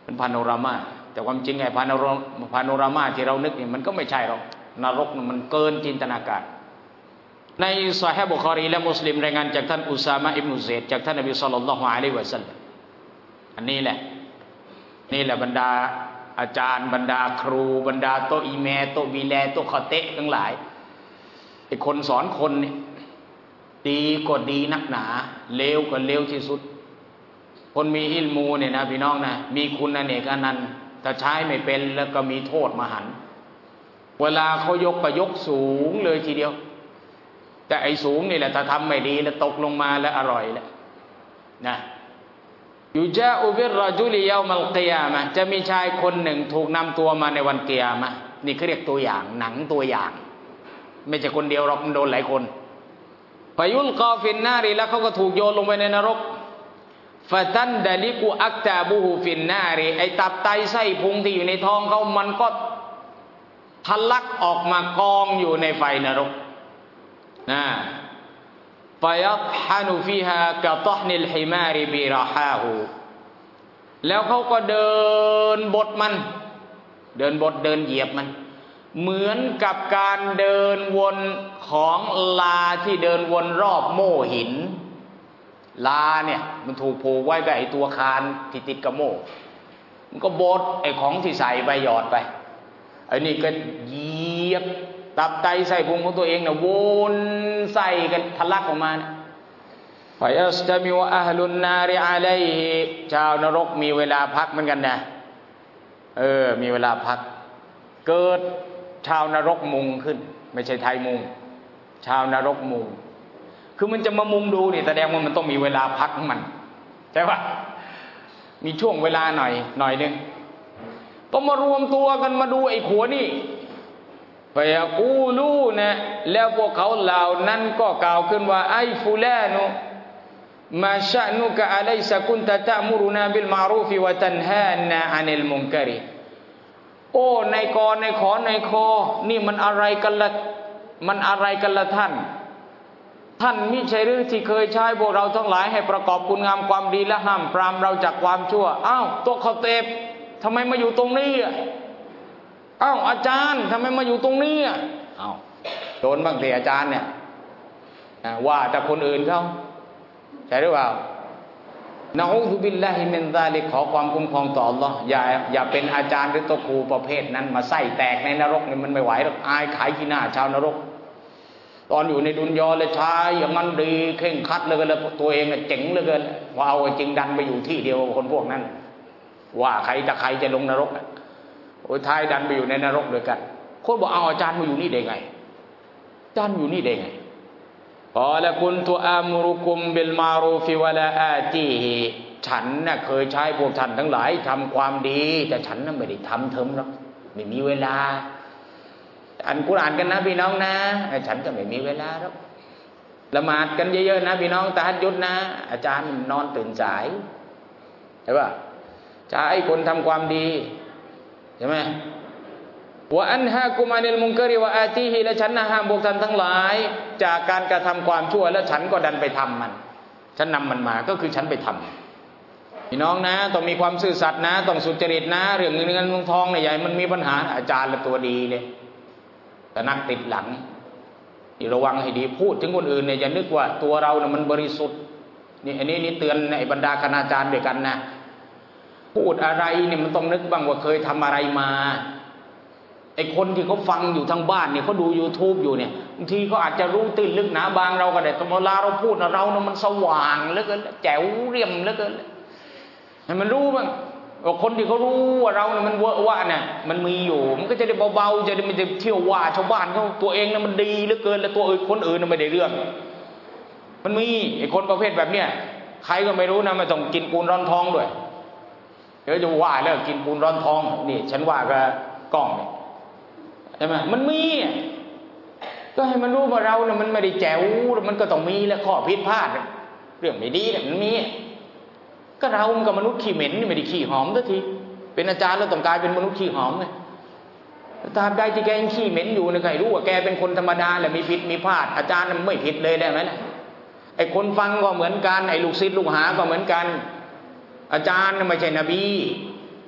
เป็นพาโนรามาแต่ความจริงไอ้พาโนราพาโนรามาที่เรานึกเนี่ยมันก็ไม่ใช่หรอกนรกมันเกินจินตนาการในซอฮีฮ์บุคอรีและมุสลิมรายงานจากท่านอุซามะอิบนุเซดจากท่านนบีศ็อลลัลลอฮุอะลัยฮิวะซัลลัมอันนี้แหละนี่แหละบรรดาอาจารย์บรรดาครูบรรดาโตอีแมโตบีแลโตคอเตะทั้งหลายไอ้คนสอนคนนี่ดีก็ดีนักหนาเลวก็เลวที่สุดคนมีอิลมูเนี่ยนะพี่น้องนะมีคุณอเนกอนันต์แต่ใช้ไม่เป็นแล้วก็มีโทษมหันต์เวลาเขายกก็ยกสูงเลยทีเดียวแต่ไอ้สูงนี่แหละถ้าทำไม่ดีแล้วตกลงมาแล้วอร่อยแล้วนะยูจาอุบิรรจุลิยามัลกิยามะจะมีชายคนหนึ่งถูกนำตัวมาในวันกิยามะนี่เขาเรียกตัวอย่างหนังตัวอย่างไม่ใช่คนเดียวหรอกมันโดนหลายคนฟายุลกอฟินนารีแล้วเขาก็ถูกโยนลงไปในนรกฟาตันดาลิกุอักตาบูฮูฟินนารีไอตับไตไส้พุงที่อยู่ในท้องเขามันก็ทะลักออกมากองอยู่ในไฟนรกนะฟายัตฮานุฟีฮากะตอฮนิลฮิมาริบิราฮาฮูแล้วเขาก็เดินบดมันเดินบดเดินเหยียบมันเหมือนกับการเดินวนของลาที่เดินวนรอบโม่หินลาเนี่ยมันถูกผูกไว้กับไอ้ตัวคานที่ติดกับโม่มันก็บดไอ้ของที่ใส่ไปหยอดไปไอ้นี่ก็เหยียบตับไตไส้พุงของตัวเองเนี่ยวนใส่กันทะลักออกมาเนี่ยฟายัสตามิวะอะฮลุนนาริอะลัยฮิชาวนรกมีเวลาพักเหมือนกันนะเออมีเวลาพักเกิดชาวนรกมุงขึ้นไม่ใช่ไทยมุงชาวนรกมุงคือมันจะมามุงดูนี่แสดงว่ามันต้องมีเวลาพักของมันใช่ปะมีช่วงเวลาหน่อยหน่อยนึงก็มารวมตัวกันมาดูไอ้ขัวนี่ฟายากูลูนะแล้วพวกเขาเหล่านั้นก็กล่าวขึ้นว่าไอ้ฟุลานุมาชะนุกะอะลัยซะกุนตะตะมุรุนาบิลมารูฟิวะตันฮานะอานิลมุนกะริโอ้ในกอในขอในคอนี่มันอะไรกันละมันอะไรกันละท่านท่านมิใช่หรือที่เคยใช้พวกเราทั้งหลายให้ประกอบคุณงามความดีและห้ามปรามเราจากความชั่วอ้าวโตเขาเตบทำไมมาอยู่ตรงนี้อ่ะอ้าวอาจารย์ทำไมมาอยู่ตรงนี้อ่ะอ้าวโดนบ้างสิอาจารย์เนี่ยว่าแต่คนอื่นเขาใช่หรือเปล่านะอูซุบิลลาฮิมินซาลิกขอความคุ้มครองต่ออัลเลาะห์อย่าอย่าเป็นอาจารย์หรือตัวครูประเภทนั้นมาไส้แตกในนรกนี่มันไม่ไหวหรอกอายขายขี้หน้าชาวนรกตอนอยู่ในดุนยอเลยใช้อย่างนั้นดีเข่งคัดเลยกันแล้วตัวเองเจ๋งเหลือเกินว่าเอาจริงดันไปอยู่ที่เดียวกับคนพวกนั้นว่าใครจะใครจะลงนรกอ่ะโอ้ยท้ายดันไปอยู่ในนรกด้วยกันคนบอกเอาอาจารย์มาอยู่นี่ได้ไงอาจารย์อยู่นี่ได้ไงกอละกุนตุอามุรุกุมบิลมารูฟิวะลาอาตีฮิฉันน่ะเคยใช้พวกท่านทั้งหลายทำความดีแต่ฉันน่ะไม่ได้ทำเถิมหรอกไม่มีเวลาอ่านกุรอานกันนะพี่น้องนะฉันก็ไม่มีเวลาหรอกละหมาดกันเยอะๆนะพี่น้องตะฮัจญุดนะอาจารย์นอนตื่นสายใช่ป่ะใช้คนทำความดีใช่ไหมว่าอันฮากุมานิลมุนกะริวะอาตีฮิและฉันนะห้ามพวกท่านทั้งหลายจากการกระทำความชั่วแล้วฉันก็ดันไปทำมันฉันนำมันมาก็คือฉันไปทำพี่น้องนะต้องมีความซื่อสัตย์นะต้องสุจริตนะเรื่องเงินเงินทองเนี่ยใหญ่มันมีปัญหาอาจารย์ละตัวดีเลยแต่นักติดหลังระวังให้ดีพูดถึงคนอื่นเนี่ยอย่านึกว่าตัวเราเนี่ยมันบริสุทธิ์นี่อันนี้นี่เตือนในบรรดาคณาจารย์ด้วยกันนะพูดอะไรเนี่ยมันต้องนึกบ้างว่าเคยทำอะไรมาไอ้คนที่เขาฟังอยู่ทางบ้านเนี่ยเขาดู YouTube อยู่เนี่ยบางทีเขาอาจจะรู้ตื้นลึกหนาบางเราก็ได้แต่เวลาเราพูดเราเนี่ยมันสว่างเหลือเกินแจ๋วเรี่ยมเหลือเกินให้มันรู้บ้างว่าคนที่เขารู้ว่าเราเนี่ยมันเวอร์ว่าเนี่ยมันมีอยู่มันก็จะได้เบาๆจะได้ไม่ได้เที่ยวว่าชาวบ้านเขาตัวเองเนี่ยมันดีเหลือเกินแล้วตัวอื่นคนอื่นไม่ได้เรื่องมันมีไอ้คนประเภทแบบเนี้ยใครก็ไม่รู้นะไม่ต้องกินปูนร้อนท้องด้วยเดี๋ยวจะว่าแล้วกินปูนร้อนท้องนี่ฉันว่ากับกล้องเนี่ยใช่ไหมมันมีก็ให้มันรู้ว่าเราเนี่ยมันไม่ได้แจ๋วมันก็ต้องมีและข้อผิดพลาดเรื่องไม่ดีเนี่ยมันมีก็เรากับมนุษย์ขี้เหม็นนี่ไม่ได้ขี้หอมสักทีเป็นอาจารย์แล้วต้องกลายเป็นมนุษย์ขี้หอมเลยตราบใดที่แกยังขี้เหม็นอยู่เนี่ยใครรู้ว่าแกเป็นคนธรรมดาแหละมีผิดมีพลาดอาจารย์ไม่ผิดเลยได้ไหมล่ะไอ้คนฟังก็เหมือนกันไอ้ลูกศิษย์ลูกหาก็เหมือนกันอาจารย์ไม่ใช่นบี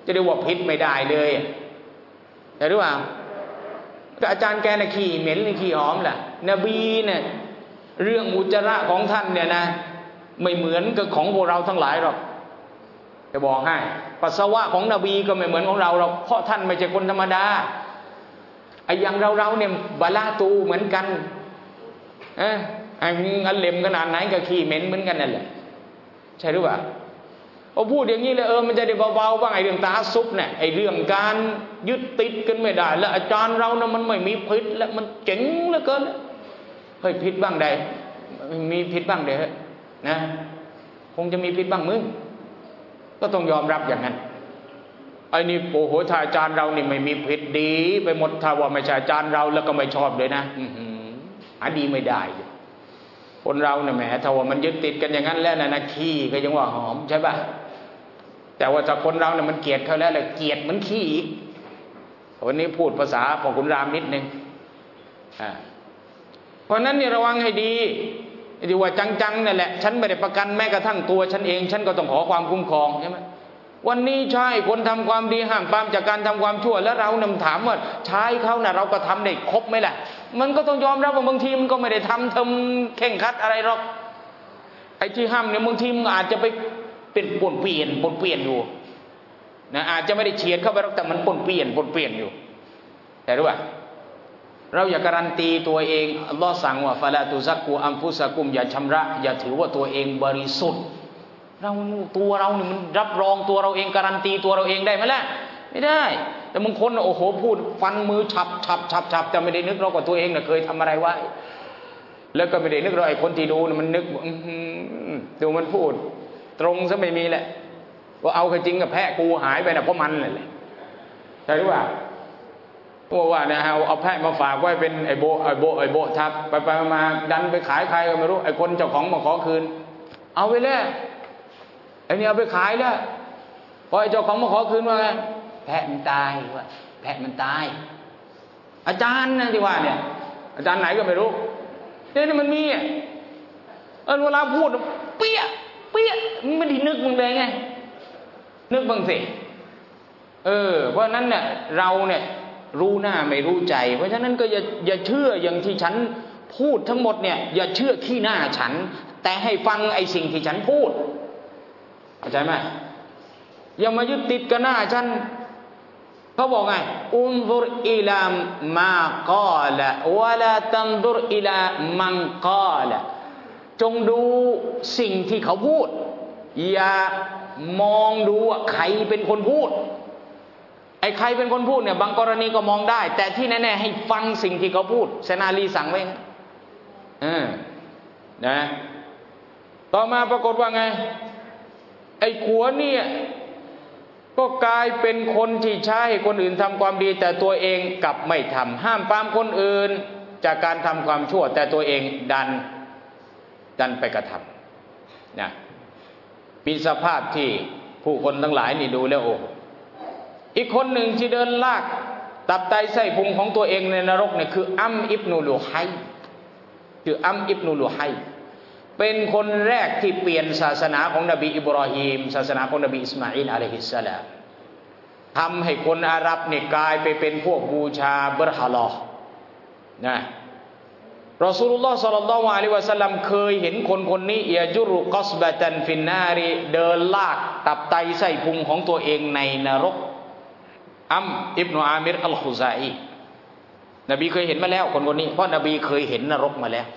จะได้ว่าผิดไม่ได้เลยแต่รู้ว่าก็อาจารย์แกน่ะขี้เหม็นหรือขี้หอมล่ะนบีเนี่ยเรื่องอุจจาระของท่านเนี่ยนะไม่เหมือนกับของพวกเราทั้งหลายหรอกจะบอกให้ปัสสาวะของนบีก็ไม่เหมือนของเราหรอกเพราะท่านไม่ใช่คนธรรมดาไอ้อย่างเราเราเนี่ยบาลาตูเหมือนกันเออไอ้อันเล็มขนาดไหนก็ขี้เหม็นเหมือนกันนั่นแหละใช่หรือเปล่าพอพูดอย่างนี้เลยเออมันจะได้เบาๆบ้างไอ้เรื่องตาซุปเนี่ยไอ้เรื่องการยึดติดกันไม่ได้แล้วอาจารย์เรานะมันไม่มีผิดแล้วมันเจ๋งเหลือเกินเฮ้ยผิดบ้างใดมีผิดบ้างเด้อนะคงจะมีผิดบ้างมึงก็ต้องยอมรับอย่างนั้นไอ้นี่โอ้โหถ้าอาจารย์เรานี่ไม่มีผิดดีไปหมดถ้าว่าไม่ใช่อาจารย์เราแล้วก็ไม่ชอบเลยนะหาดีไม่ได้คนเราเนี่ยแหมถ้าว่ามันยึดติดกันอย่างนั้นแล้วนะนะขี้ก็ยังว่าหอมใช่ป่ะแต่ว่าถ้าคนเราเนี่ยมันเกลียดเขาแล้วเลยเกลียดเหมือนขี้อีกวันนี้พูดภาษาของคุณรามนิดนึงอ่าเพราะนั้นเนี่ยระวังให้ดีที่ว่าจังๆนั่นแหละฉันไม่ได้ประกันแม้กระทั่งตัวฉันเองฉันก็ต้องขอความคุ้มครองใช่ไหมวันนี้ใช่คนทำความดีห้ามปรามจากการทำความชั่วแล้วเรานำถามว่าใช้เขานะเราก็ทำได้ครบไหมล่ะมันก็ต้องยอมรับว่าบางทีมันก็ไม่ได้ทำทำเข่งคัดอะไรหรอกไอ้ที่ห้ามเนี่ยบางทีมันอาจจะไปเป็นปนเปลี่ยนปนเปลี่ยนอยู่นะอาจจะไม่ได้เฉียดเข้าไปหรอกแต่มันปนเปลี่ยนปนเปลี่ยนอยู่แต่รู้ป่ะเราอย่าการันตีตัวเองอัลลอฮ์สั่งว่าฟะลาตุซักกูอัมฟุซะกุมอย่าชำระอย่าถือว่าตัวเองบริสุทธิ์เราตัวเราเนี่ยมันรับรองตัวเราเองการันตีตัวเราเองได้ไหมล่ะไม่ได้แต่บางคนโอ้โหพูดฟันมือฉับฉับฉับฉับแต่ไม่ได้นึกเรากับตัวเองเนี่ยเคยทำอะไรไว้แล้วก็ไม่ได้นึกเราไอ้คนที่ดูมันนึกดูมันพูดตรงซะไม่มีแหละว่าเอาจริงกับแพะกูหายไปนะเพราะมันนั่นแหละใช่หรือเปล่าว่าว่าเนี่ยเอาเอาแพะมาฝากไว้เป็นไอ้โบไอ้โบไอ้โบทับไปไปมาดันไปขายใครก็ไม่รู้ไอ้คนเจ้าของมาขอคืนเอาไปแล้วไอ้นี่เอาไปขายแล้วพอไอ้เจ้าของมาขอคืนว่าไงแพะมันตายว่าแพะมันตายอาจารย์นะที่ว่าเนี่ยอาจารย์ไหนก็ไม่รู้เนี่ยมันมีอ่ะเออเวลาพูดเปี้ยเปี้ยมันไม่ได้นึกมึงเลยไงนึกบ้างสิเออเพราะนั้นเนี่ยเราเนี่ยรู้หน้าไม่รู้ใจเพราะฉะนั้นก็อย่าอย่าเชื่ออย่างที่ฉันพูดทั้งหมดเนี่ยอย่าเชื่อขี้หน้าฉันแต่ให้ฟังไอ้สิ่งที่ฉันพูดเข้าใจไหมอย่ามายึดติดกับหน้าฉันเขาบอกไงอุนซุรอิลามากาละวะลาตันซุรอิลามันกาละจงดูสิ่งที่เขาพูดอย่ามองดูว่าใครเป็นคนพูดไอ้ใครเป็นคนพูดเนี่ยบางกรณีก็มองได้แต่ที่แน่ๆให้ฟังสิ่งที่เขาพูดเซนาลีสั่งไว้เออนะต่อมาปรากฏว่าไงไอ้ขัวเนี่ยก็กลายเป็นคนที่ใช้คนอื่นทำความดีแต่ตัวเองกลับไม่ทำห้ามปรามคนอื่นจากการทำความชั่วแต่ตัวเองดันดันไปกระทำนะมีสภาพที่ผู้คนทั้งหลายนี่ดูแล้วโอ้อีกคนหนึ่งที่เดินลากตับไตไส้พุงของตัวเองในนรกเนี่ยคืออัมอิบนุลูไฮคืออัมอิบนุลูไฮเป็นคนแรกที่เปลี่ยนศาสนาของนบีอิบราฮิมศาสนาของนบีอิสมาอิลอะลัยฮิสสลามทำให้คนอาหรับเนี่ยกลายไปเป็นพวกบูชาเบรฮาลอนะรอซูลุลลอฮ์ศ็อลลัลลอฮุอะลัยฮิวะซัลลัมเคยเห็นคนคนนี้ยะจุรุกัสบะตันฟินนาริเดินลากตับไตไส้พุงของตัวเองในนรกอัมอิบนุอามิรอัลคุซาอีนบีเคยเห็นมาแล้วคนคนนี้เพราะนบีเคยเห็นนรกมาแล้ว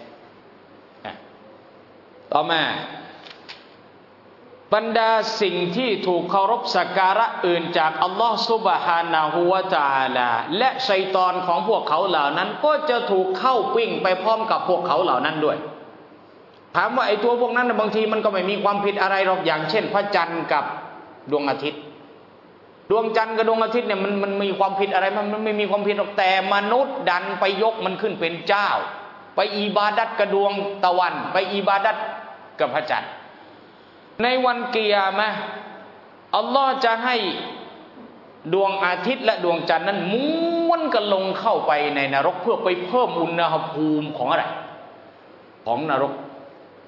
ต่อมาบรรดาสิ่งที่ถูกเคารพสักการะอื่นจากอัลลอฮฺซุบฮานะฮูวะตะอาลาและชัยฏอนของพวกเขาเหล่านั้นก็จะถูกเข้าปิ้งไปพร้อมกับพวกเขาเหล่านั้นด้วยถามว่าไอ้ตัวพวกนั้นบางทีมันก็ไม่มีความผิดอะไรหรอกอย่างเช่นพระจันทร์กับดวงอาทิตย์ดวงจันทร์กับดวงอาทิตย์เนี่ยมันมันมีความผิดอะไรมันมันไม่มีความผิดหรอกแต่มนุษย์ดันไปยกมันขึ้นเป็นเจ้าไปอิบาดัตกับดวงตะวันไปอิบาดัตกับพระจันทร์ในวันกิยามะห์อัลลอฮ์จะให้ดวงอาทิตย์และดวงจันทร์นั้นม้วนกันลงเข้าไปในนรกเพื่อไปเพิ่มอุณหภูมิของอะไรของนรก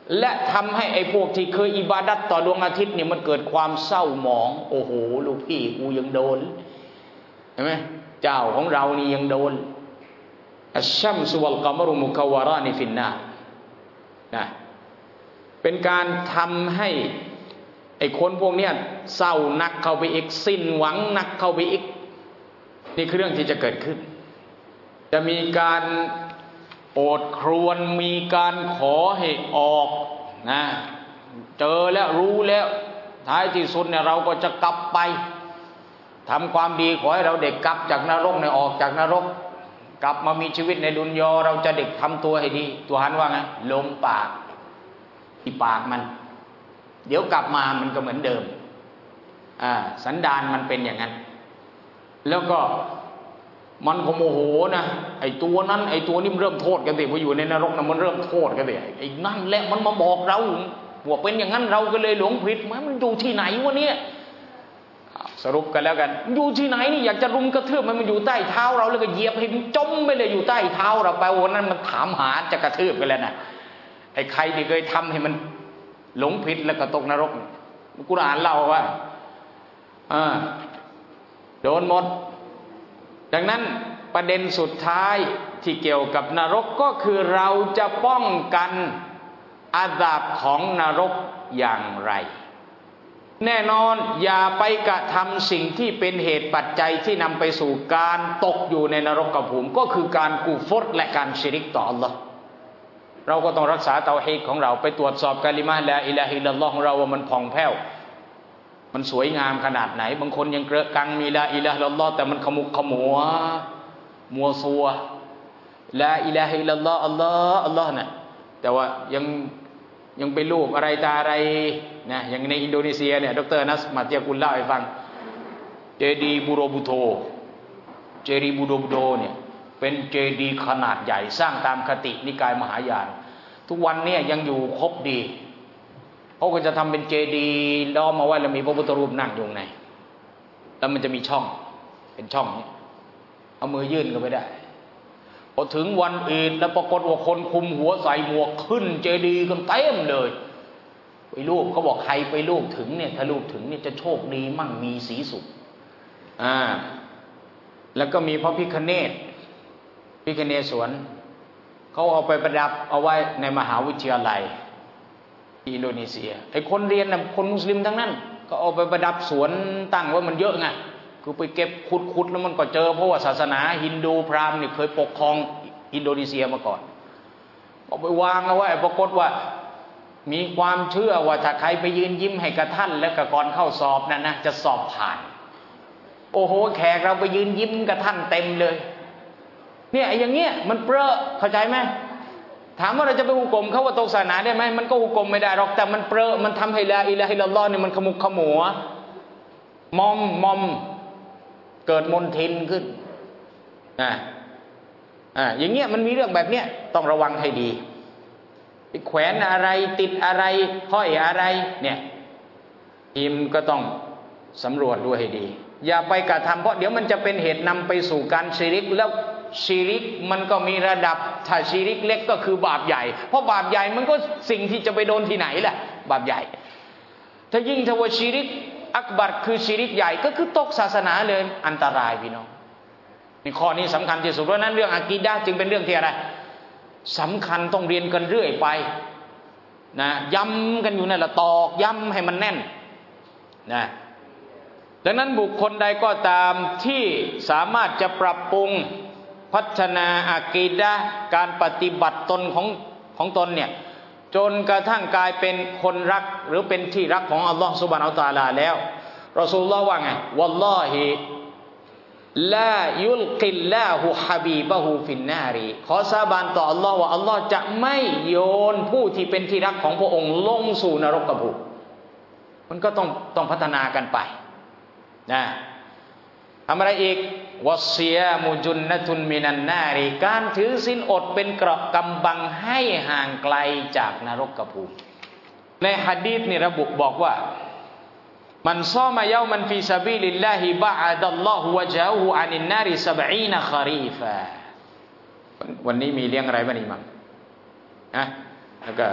และทำให้ไอ้พวกที่เคยอิบาดัตต่อดวงอาทิตย์เนี่ยมันเกิดความเศร้าหมองโอ้โหลูกพี่กูยังโดนเห็นไหมเจ้าของเรานี่ยังโดนอัชชัมซุวัลกอมรุมุกวารานฟินนานะเป็นการทำให้ไอ้คนพวกเนี้ยเศร้านักเข้าไปอีกสิ้นหวังนักเข้าไปอีกนี่คือเรื่องที่จะเกิดขึ้นจะมีการโอดครวญมีการขอให้ออกนะเจอแล้วรู้แล้วท้ายที่สุดเนี่ยเราก็จะกลับไปทำความดีขอให้เราเด็กกลับจากนรกเนี่ยออกจากนรกกลับมามีชีวิตในดุนยอเราจะเด็กทำตัวให้ดีตัวหันว่าไงลมปากที่ปากมันเดี๋ยวกลับมามันก็เหมือนเดิมอ่าสันดานมันเป็นอย่างนั้นแล้วก็มันก็โมโหนะไอ้ตัวนั้นไอ้ตัวนี้มันเริ่มโทษกันสิพออยู่ในนรกนะมันเริ่มโทษกันสิไอ้นั่นแหละมันมาบอกเราว่าเป็นอย่างนั้นเราก็เลยหลงผิดมันอยู่ที่ไหนวะเนี่ยสรุปกันแล้วกันอยู่ที่ไหนนี่อยากจะรุมกระทืบมันมันอยู่ใต้เท้าเราแล้วก็เหยียบให้มันจมไปเลยอยู่ใต้เท้าเราไปวันนั้นมันถามหาจะกระทืบกันแล้วนะไอ้ใครที่เคยทำให้มันหลงผิดแล้วก็ตกนรกกุรอานเล่าว่าอ่าโดนหมดดังนั้นประเด็นสุดท้ายที่เกี่ยวกับนรกก็คือเราจะป้องกันอาซาบของนรกอย่างไรแน่นอนอย่าไปกระทำสิ่งที่เป็นเหตุปัจจัยที่นำไปสู่การตกอยู่ในนรกภูมิก็คือการกูฟรและการชิริกต่ออัลลอฮ์เราก็ต้องรักษาเตาฮีดของเราไปตรวจสอบกะลิมะห์ลาอิลาฮะอิลลัลลอฮ์ของเราว่ามันผ่องแผ้วมันสวยงามขนาดไหนบางคนยังเกระกังมีลาอิลาฮะอิลลัลลอฮ์แต่มันขมุกขมัวมัวซัวลาอิลาฮะอิลลัลลอฮ์อัลลอฮ์อัลลอฮ์น่ะแต่ว่ายังยังไปรูปอะไรตาอะไรนะอย่างในอินโดนีเซียเนี่ยดร.นัสมาเตียกุลเล่าให้ฟังเจดีย์บูโรบุโตเจดีย์บูโรบุโตเนี่ยเป็นเจดีย์ขนาดใหญ่สร้างตามคตินิกายมหายานทุกวันเนี่ยยังอยู่ครบดีเขาก็จะทำเป็นเจดีย์ล้อมเอาไว้แล้วมีพระพุทธรูปนั่งอยู่ในแล้วมันจะมีช่องเป็นช่องนี้เอามือยื่นก็ไม่ได้พอถึงวันอื่นแล้วปรากฏว่าคนคุมหัวใส่หมวกขึ้นเจดีย์กันเต็มเลยไปรูปเขาบอกใครไปรูปถึงเนี่ยถ้ารูปถึงเนี่ยจะโชคดีมั่งมีสีสุขอ่าแล้วก็มีพระพิฆเนศพิฆเนศสวนเขาเอาไปประดับเอาไว้ในมหาวิทยาลัยอินโดนีเซียไอ้คนเรียนน่ะคนมุสลิมทั้งนั้นก็เอาไปประดับสวนตั้งไว้มันเยอะไงคือไปเก็บขุดๆแล้วมันก็เจอเพราะว่าศาสนาฮินดูพราหมณ์นี่เคยปกครองอินโดนีเซียมาก่อนเอาไปวางเอาไว้ปรากฏว่ามีความเชื่อว่าถ้าใครไปยืนยิ้มให้กับท่านแล้วก็ก่อนเข้าสอบนั่นนะจะสอบผ่านโอ้โหแขกเราไปยืนยิ้มกับท่านเต็มเลยเนี่ยอย่างเงี้ยมันเปรอะเข้าใจไหมถามว่าเราจะไปหุกกลมเขาว่าตกศาสนาได้ไหมมันก็หุกกลมไม่ได้หรอกแต่มันเปรอะมันทำให้ลาอิลาฮะอิลลัลลอฮ์เนี่ยมันขมุกขมัวมอมมอมเกิดมนทินขึ้นอ่าอ่าอย่างเงี้ยมันมีเรื่องแบบเนี้ยต้องระวังให้ดีไปแขวนอะไรติดอะไรห้อยอะไรเนี่ยทีมก็ต้องสำรวจดูให้ดีอย่าไปกระทำเพราะเดี๋ยวมันจะเป็นเหตุนำไปสู่การชิริกแล้วชิริกมันก็มีระดับถ้าชิริกเล็กก็คือบาปใหญ่เพราะบาปใหญ่มันก็สิ่งที่จะไปโดนที่ไหนล่ะบาปใหญ่ถ้ายิ่งถ้าว่าชิริกอักบัรคือชิริกใหญ่ก็คือตกศาสนาเลยอันตรายพี่น้องนี่ข้อนี้สำคัญที่สุดเพราะนั้นเรื่องอากีดะห์จึงเป็นเรื่องที่อะไรสำคัญต้องเรียนกันเรื่อยไปนะย้ำกันอยู่นั่นแหละตอกย้ำให้มันแน่นนะดังนั้นบุคคลใดก็ตามที่สามารถจะปรับปรุงพัฒนาอากีดะห์การปฏิบัติตนของของตนเนี่ยจนกระทั่งกลายเป็นคนรักหรือเป็นที่รักของอัลลอฮฺซุบฮานะฮูวะตะอาลาแล้วรอซูลุลลอฮ์ว่าไงวัลลอฮิลายุลกิลลาฮุฮะบีบะฮูฟินนารีขอสาบานต่ออัลลอฮ์ว่าอัลลอฮ์จะไม่โยนผู้ที่เป็นที่รักของพระองค์ลงสู่นรกภูมิมันก็ต้องต้องพัฒนากันไปนะทำอะไรอีกวัสซิยามุจุนนะตุนมินันนารีการถือศีลอดเป็นเกราะกำบังให้ห่างไกลจากนรกภูมิในหะดีษนี่ระบุบอกว่ามันซอมายามันฟีซาบิลิลลาฮิบะอะดัลลอฮุวะจาฮูอานินนาริซะบะอีนะคอรีฟาวันนี้มีเลี้ยงอะไรบ้างนี่มั้งนะแล้วก็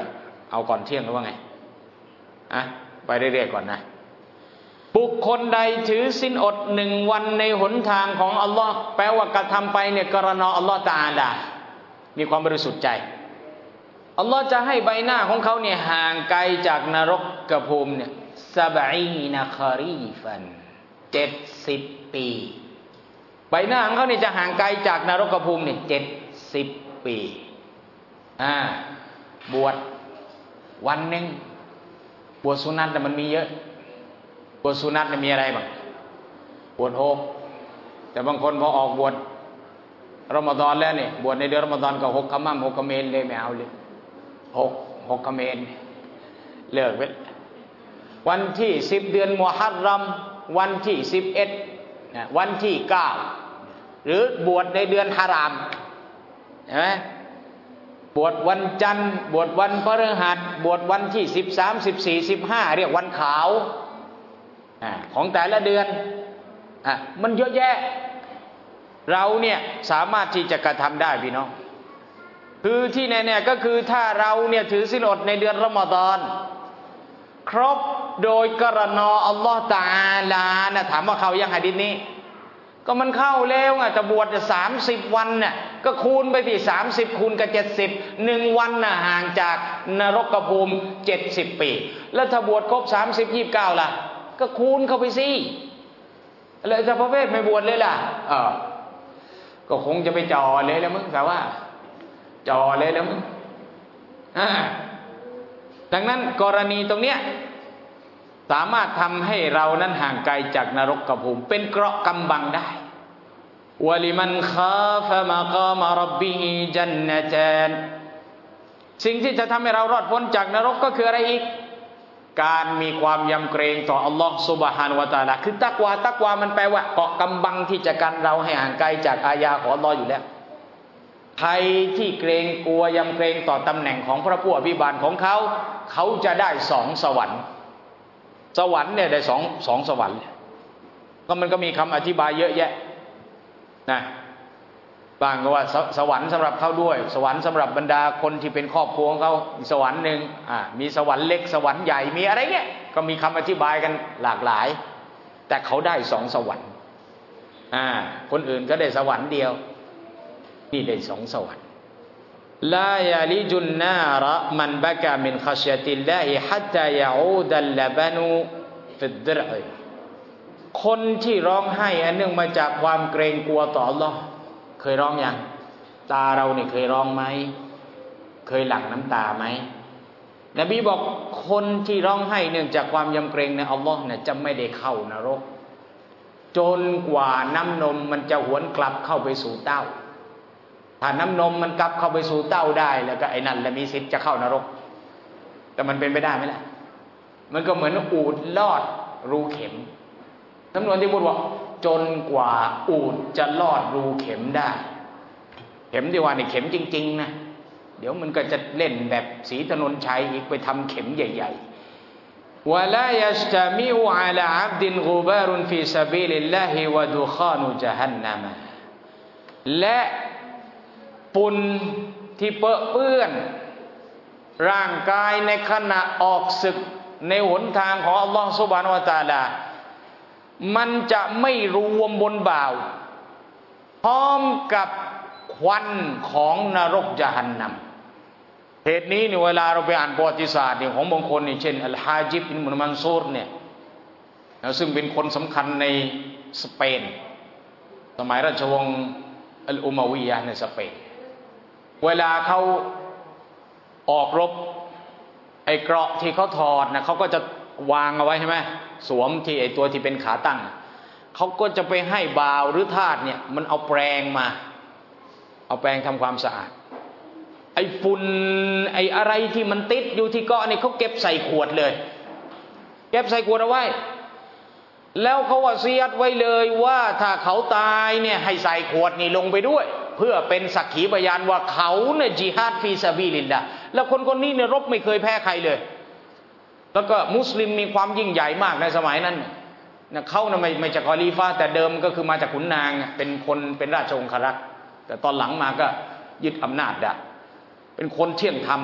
เอาก่อนเที่ยงหรือว่าไงอะไปเรื่อยๆก่อนนะบุคคลใดถือศีลอดหนึ่งวันในหนทางของอัลลอฮ์แปลว่ากระทำไปเนี่ยกรณาอัลลอฮ์ตะอาลามีความบริสุทธิ์ใจอัลลอฮ์จะให้ใบหน้าของเขาเนี่ยห่างไกลจากนรกกภูมิเนี่ยซะบอีนะคารีฟันเจ็ดสิบปีใบหน้าของเขาเนี่ยจะห่างไกลจากนรกภูมิเนี่ยเจ็ดสิบปีอ่าบวชวันหนึ่งบวชสุนัตแต่มันมีเยอะบวชสุนัตเนี่ยมีอะไรบ้างบวชหกแต่บางคนพอออกบวชรอมฎอนแล้วเนี่ยบวชในเดือนรอมฎอนก็หกขมั่มหกขเมนเลยไม่เอาเลยหกหกขเมนเลิกไปวันที่สิบเดือนมุฮัรรอมวันที่สิบเอ็ดวันที่เก้าหรือบวชในเดือนฮารามเห็นไหมบวชวันจันทร์บวชวันพฤหัสบวชวันที่สิบสามสิบสี่สิบห้าเรียกวันขาวของแต่ละเดือนอ่ะมันเยอะแยะเราเนี่ยสามารถที่จะกระทำได้พี่น้องคือที่แน่ๆก็คือถ้าเราเนี่ยถือศีลอดในเดือนรอมฎอนครบโดยกรณาอัลลอฮฺตะอาลานะถามว่าเขายังหะดีษนี้ก็มันเข้าแล้วอ่ะจะบวชจะสามสิบวันน่ะก็คูณไปที่สามสิบคูณกับเจ็ดสิบหนึ่งวันน่ะห่างจากนรกภูมิเจ็ดสิบปีแล้วถ้าบวชครบสามสิบยี่สิบเก้าล่ะก็คูณเข้าไปสิเลยจะประเภทไม่บวชเลยล่ะเออก็คงจะไปจ่อเลยแล้วมึงแต่ว่าจ่อเลยแล้วมึงอ่าดังนั้นกรณีตรงเนี้ยสามารถทำให้เรานั้นห่างไกลจากนรกภูมิเป็นเกราะกำบังได้วะลิมันคาฟะมะกามร็อบบิฮิญันนะตานสิ่งที่จะทำให้เรารอดพ้นจากนรกก็คืออะไรอีกการมีความยำเกรงต่ออัลลอฮฺซุบฮานะฮูวะตะอาลาคือตักวาตักวามันแปลว่าเกาะกำบังที่จะกันเราให้ห่างไกลจากอายาของอัลลอฮฺอยู่แล้วใครที่เกรงกลัวยำเกรงต่อตำแหน่งของพระผู้อภิบาลของเขาเขาจะได้สองสวรรค์สวรรค์เนี่ยได้สองสองสวรรค์ก็มันก็มีคำอธิบายเยอะแยะนะบางก็ว่าสสวรรค์สำหรับเขาด้วยสวรรค์สำหรับบรรดาคนที่เป็นครอบครัวของเขาสวรรค์หนึ่งอ่ามีสวรรค์เล็กสวรรค์ใหญ่มีอะไรเงี้ยก็มีคำอธิบายกันหลากหลายแต่เขาได้สองสวรรค์อ่าคนอื่นก็ได้สวรรค์เดียวนี่ได้สองสวรรค์ลายาลิจุนนาระมันบะกะมินขัชยะติลลาฮิฮัตตายะอูดัลละบานูฟิดดิรอคนที่ร้องไห้อันเนื่องมาจากความเกรงกลัวต่ออัลเลาะห์เคยร้องยังตาเราเนี่ยเคยร้องไหมเคยหลั่งน้ำตาไหมนบีบอกคนที่ร้องไห้เนื่องจากความยำเกรงในอัลเลาะห์เนี่ยจะไม่ได้เข้านรกจนกว่าน้ำนมมันจะหวนกลับเข้าไปสู่เต้าถ้าน้ำนมมันกลับเข้าไปสู่เต้าได้แล้วก็ไอ้นั่นแหละมีสิทธิ์จะเข้านรกแต่มันเป็นไปได้ไหมล่ะมันก็เหมือนอูฐลอดรูเข็มจำนวนที่พูดว่าจนกว่าอูฐจะลอดรูเข็มได้เข็มที่ว่านี่เข็มจริงๆนะเดี๋ยวมันก็จะเล่นแบบศรีถนนชัยอีกไปทำเข็มใหญ่ๆวะลายัสตะมิอุอะลาอับดินกุบารุนฟีซะบีลิลลาฮิวะดุคานุญะฮันนัมและฝุ่นที่เปื้อนเปื้อนร่างกายในขณะออกศึกในหนทางของอัลลอฮฺซุบฮานะฮูวะตะอาลามันจะไม่รวมบนบ่าวพร้อมกับควันของนรกญะฮันนัมเหตุนี้เนี่ยเวลาเราไปอ่านประวัติศาสตร์เนี่ยของบางคนเนี่ยเช่นอัลฮาจิบอิบนุมันซูรเนี่ยซึ่งเป็นคนสำคัญในสเปนสมัยราชวงศ์อัลอุมาวียะห์ในสเปนเวลาเขาออกรบไอ้เกราะที่เขาถอดนะเขาก็จะวางเอาไว้ใช่ไหมสวมที่ไอ้ตัวที่เป็นขาตั้งเขาก็จะไปให้บ่าวหรือทาสเนี่ยมันเอาแปรงมาเอาแปรงทำความสะอาดไอ้ฝุ่นไอ้อะไรที่มันติดอยู่ที่เกาะนี่เขาเก็บใส่ขวดเลยเก็บใส่ขวดเอาไว้แล้วเขาวะซียัตไว้เลยว่าถ้าเขาตายเนี่ยให้ใส่ขวดนี่ลงไปด้วยเพื่อเป็นสักขีพยานว่าเขาเนี่ยจิฮาดฟีซะบีลิลลาห์แล้วคนคนนี้เนี่ยรบไม่เคยแพ้ใครเลยแล้วก็มุสลิมมีความยิ่งใหญ่มากในสมัยนั้นนะเขาเนี่ยไม่ไม่จากคอลีฟาแต่เดิมก็คือมาจากขุนนางเป็นคนเป็นราชองครักษ์แต่ตอนหลังมาก็ยึดอำนาจได้เป็นคนเที่ยงธรรม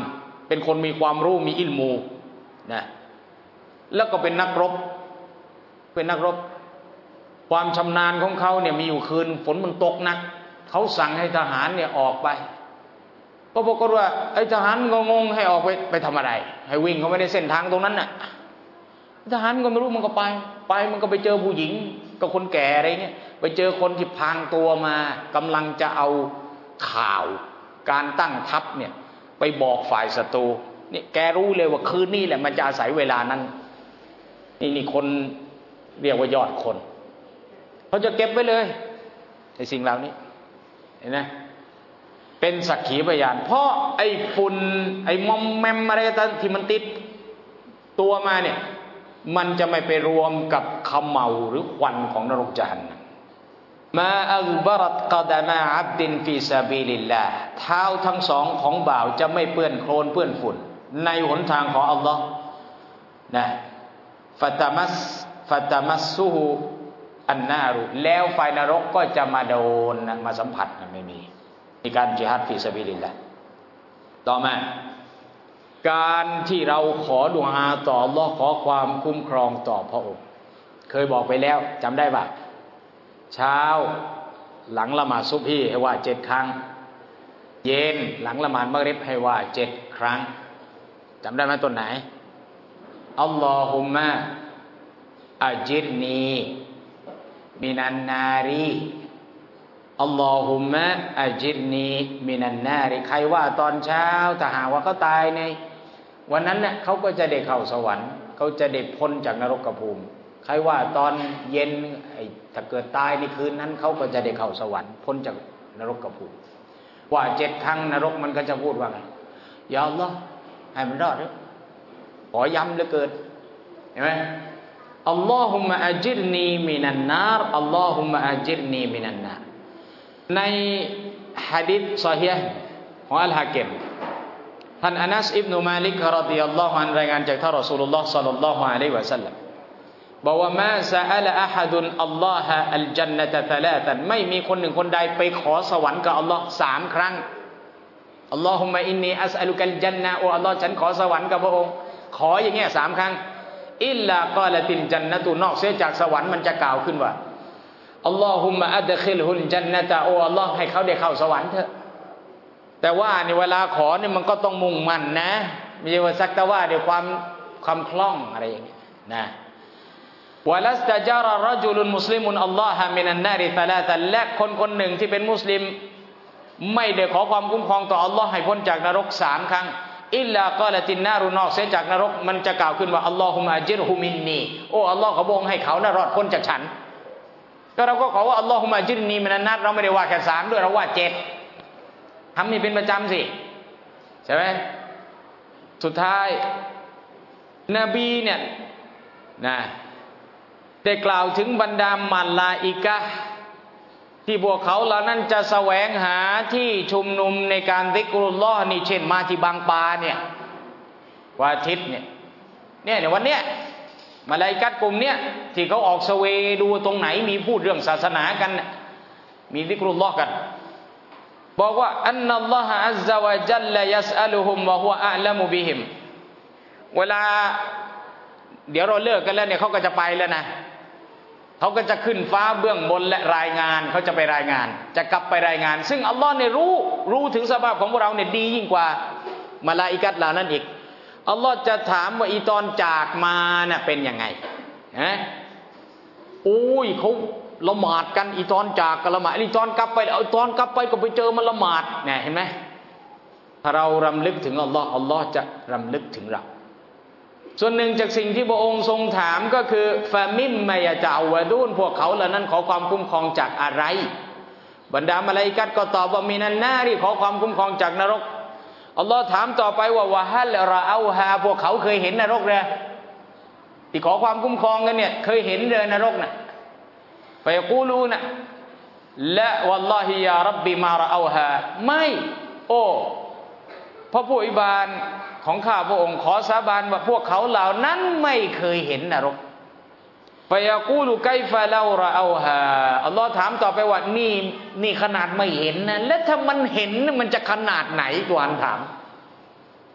เป็นคนมีความรู้มีอิลมูนะแล้วก็เป็นนักรบเป็นนักรบความชำนาญของเขาเนี่ยมีอยู่คืนฝนมันตกหนักเขาสั่งให้ทหารเนี่ยออกไปก็ปรากฏว่าไอ้ทหารงงๆให้ออกไปไปทำอะไรให้วิ่งเขาไม่ได้เส้นทางตรงนั้นน่ะทหารก็ไม่รู้มันก็ไปไปมันก็ไปเจอผู้หญิงกับคนแก่อะไรเงี้ยไปเจอคนที่พางตัวมากำลังจะเอาข่าวการตั้งทัพเนี่ยไปบอกฝ่ายศัตรูนี่แกรู้เลยว่าคืนนี้แหละมันจะอาศัยเวลานั้นนี่นี่คนเรียกว่ายอดคนเขาจะเก็บไว้เลยในสิ่งเหล่านี้เห็นไหมเป็นสักขีพยานเพราะไอ้ฝุ่นไอ้มอมแมมอะไรต่างที่มันติดตัวมาเนี่ยมันจะไม่ไปรวมกับเขม่าหรือควันของนรกญะฮันนัมมาอัลบรัตกะดะมาอับดินฟีซาบิลิลลาห์เท้าทั้งสองของบ่าวจะไม่เปื้อนโคลนเปื้อนฝุ่นในหนทางของอัลลอฮ์นะฟะตะมัสฟะตะมัสซุฮุอันนารุแล้วไฟนรกก็จะมาโดนมาสัมผัสไม่มีมีการญิฮาดฟีซาบิลิลลาห์ต่อมาการที่เราขอดุอาต่ออัลเลาะห์ขอความคุ้มครองต่อพระองค์เคยบอกไปแล้วจำได้ป่ะเช้าหลังละหมาดซุบฮีให้ว่าเจ็ดครั้งเย็นหลังละหมาดมักริบให้ว่าเจ็ดครั้งจำได้ไหมต้นไหนอัลลอฮุมมะอัจิรนีมินันนารีอัลลอฮุมมะอัจิรนีมินันนารีใครว่าตอนเช้าถ้าหากว่าเขาตายในวันนั้นเนี่ยเขาก็จะได้เข้าสวรรค์เขาจะได้พ้นจากนรกภูมิใครว่าตอนเย็นถ้าเกิดตายในคืนนั้นเขาก็จะได้เข้าสวรรค์พ้นจากนรกภูมิว่าเจ็ดครั้งนรกมันก็จะพูดว่าไงยาอัลลอฮ์ให้มันรอดด้วยขอย้ำเหลือเกินเห็นไหมอัลลอฮุมะอัจิรนีมินันนารอัลลอฮุมะอัจิรนีมินันนารในหะดีษซอฮีฮ์ของอัลฮะกิมท่านอานัสอิบนุมาลิกรอฎิยัลลอฮุอันรายงานจากท่านรอซูลุลลอฮ์ศ็อลลัลลอฮุอะลัยฮิวะซัลลัมบอกว่ามาซะอะละอะฮัดุนอัลลอฮะอัลญันนะตะซะลาซันไม่มีคนหนึ่งคนใดไปขอสวรรค์กับอัลลอฮ์สามครั้งอัลลอฮุมะอินนีอัสอะลุกัลญันนะฮ์โอ้อัลลอฮ์ฉันขอสวรรค์กับพระองค์ขออย่างเงี้ยสามครั้งอิลลากอละตินจันนะตุนอกเสียจากสวรรค์มันจะกล่าวขึ้นว่าอัลลอฮุมะอัดคิลฮุลญันนะตะโอ้อัลลอฮ์ให้เขาได้เข้าสวรรค์เถอะแต่ว่าในเวลาขอเนี่ยมันก็ต้องมุ่งมั่นนะไม่ใช่ว่าสักแต่ว่าด้วยความความคล่องอะไรอย่างเงี้ยนะวะลัสตะจาระรจุลุนมุสลิมุนอัลลอฮะมินันนาริซะลาซันและคนคนหนึ่งที่เป็นมุสลิมไม่ได้ขอความคุ้มครองต่ออัลลอฮ์ให้พ้นจากนรกสามครั้งอิลลากอละตินนารุนอกเสียจากนรกมันจะกล่าวขึ้นว่าอัลลอฮุมะอัจิรฮุมินนีโอ้อัลลอฮ์ขอพระองค์ให้เขาน่ะรอดพ้นจากฉันก็เราก็ขอว่าอัลลอฮุมะอัจิรนีมินันนาร์เราไม่ได้ว่าแค่สามด้วยเราว่าเจ็ดทำให้เป็นประจำสิใช่ไหมสุดท้ายนบีเนี่ยนะได้กล่าวถึงบรรดามัลลาอิกะห์ที่พวกเขาเหล่านั้นจะแสวงหาที่ชุมนุมในการซิกรุลลอฮ์นี่เช่นมาที่บางปาเนี่ยวันอาทิตย์เนี่ยเนี่ยในวันเนี้ยมาลาอิกะห์กลุ่มเนี้ยที่เขาออกเสวดูตรงไหนมีพูดเรื่องศาสนากันมีซิกรุลลอฮ์กันบอกว่าอันนัลลอฮะอัซซะวะญัลละยัสอะลุฮุมวะฮุวะอะละมุบิฮิมเวลาเดี๋ยวเราเลิกกันแล้วเนี่ยเขาก็จะไปแล้วนะเขาก็จะขึ้นฟ้าเบื้องบนและรายงานเขาจะไปรายงานจะกลับไปรายงานซึ่งอัลลอฮ์เนี่ยรู้รู้ถึงสภาพของพวกเราเนี่ยดียิ่งกว่ามาลาอิกะห์เหล่านั้นอีกอัลลอฮ์จะถามว่าอีตอนจากมาน่ะเป็นยังไงฮะโอ้ยเขาละหมาดกันอีตอนจากกันละหมาดอีตอนกลับไปเอาตอนกลับไปก็ไปเจอมันละหมาดเนี่ยเห็นไหมถ้าเรารำลึกถึงอัลลอฮ์อัลลอฮ์จะรำลึกถึงเราส่วนหนึ่งจากสิ่งที่พระองค์ทรงถามก็คือฟามิมมายะจาวะดูนพวกเขาเหล่านั้นขอความคุ้มครองจากอะไรบรรดามาลาอิกะห์ก็ตอบว่ามินันนารีขอความคุ้มครองจากนรกอัลลอฮ์ถามต่อไปว่าวะฮัลรอเอาฮาพวกเขาเคยเห็นนรกหรือที่ขอความคุ้มครองกันเนี่ยเคยเห็นเรือนรกน่ะฟะยะกูลูนะละวัลลอฮิยาร็อบบิมารอเอาฮาไม่โอ้พระผู้อภิบาลของข้าพระองค์ขอสาบานว่าพวกเขาเหล่านั้นไม่เคยเห็นนรกฟะยะกูลูไกฟะลารอเอาฮาอัลลอฮ์ถามต่อไปว่านี่นี่ขนาดไม่เห็นนะแล้วถ้ามันเห็นมันจะขนาดไหนตัวอันถาม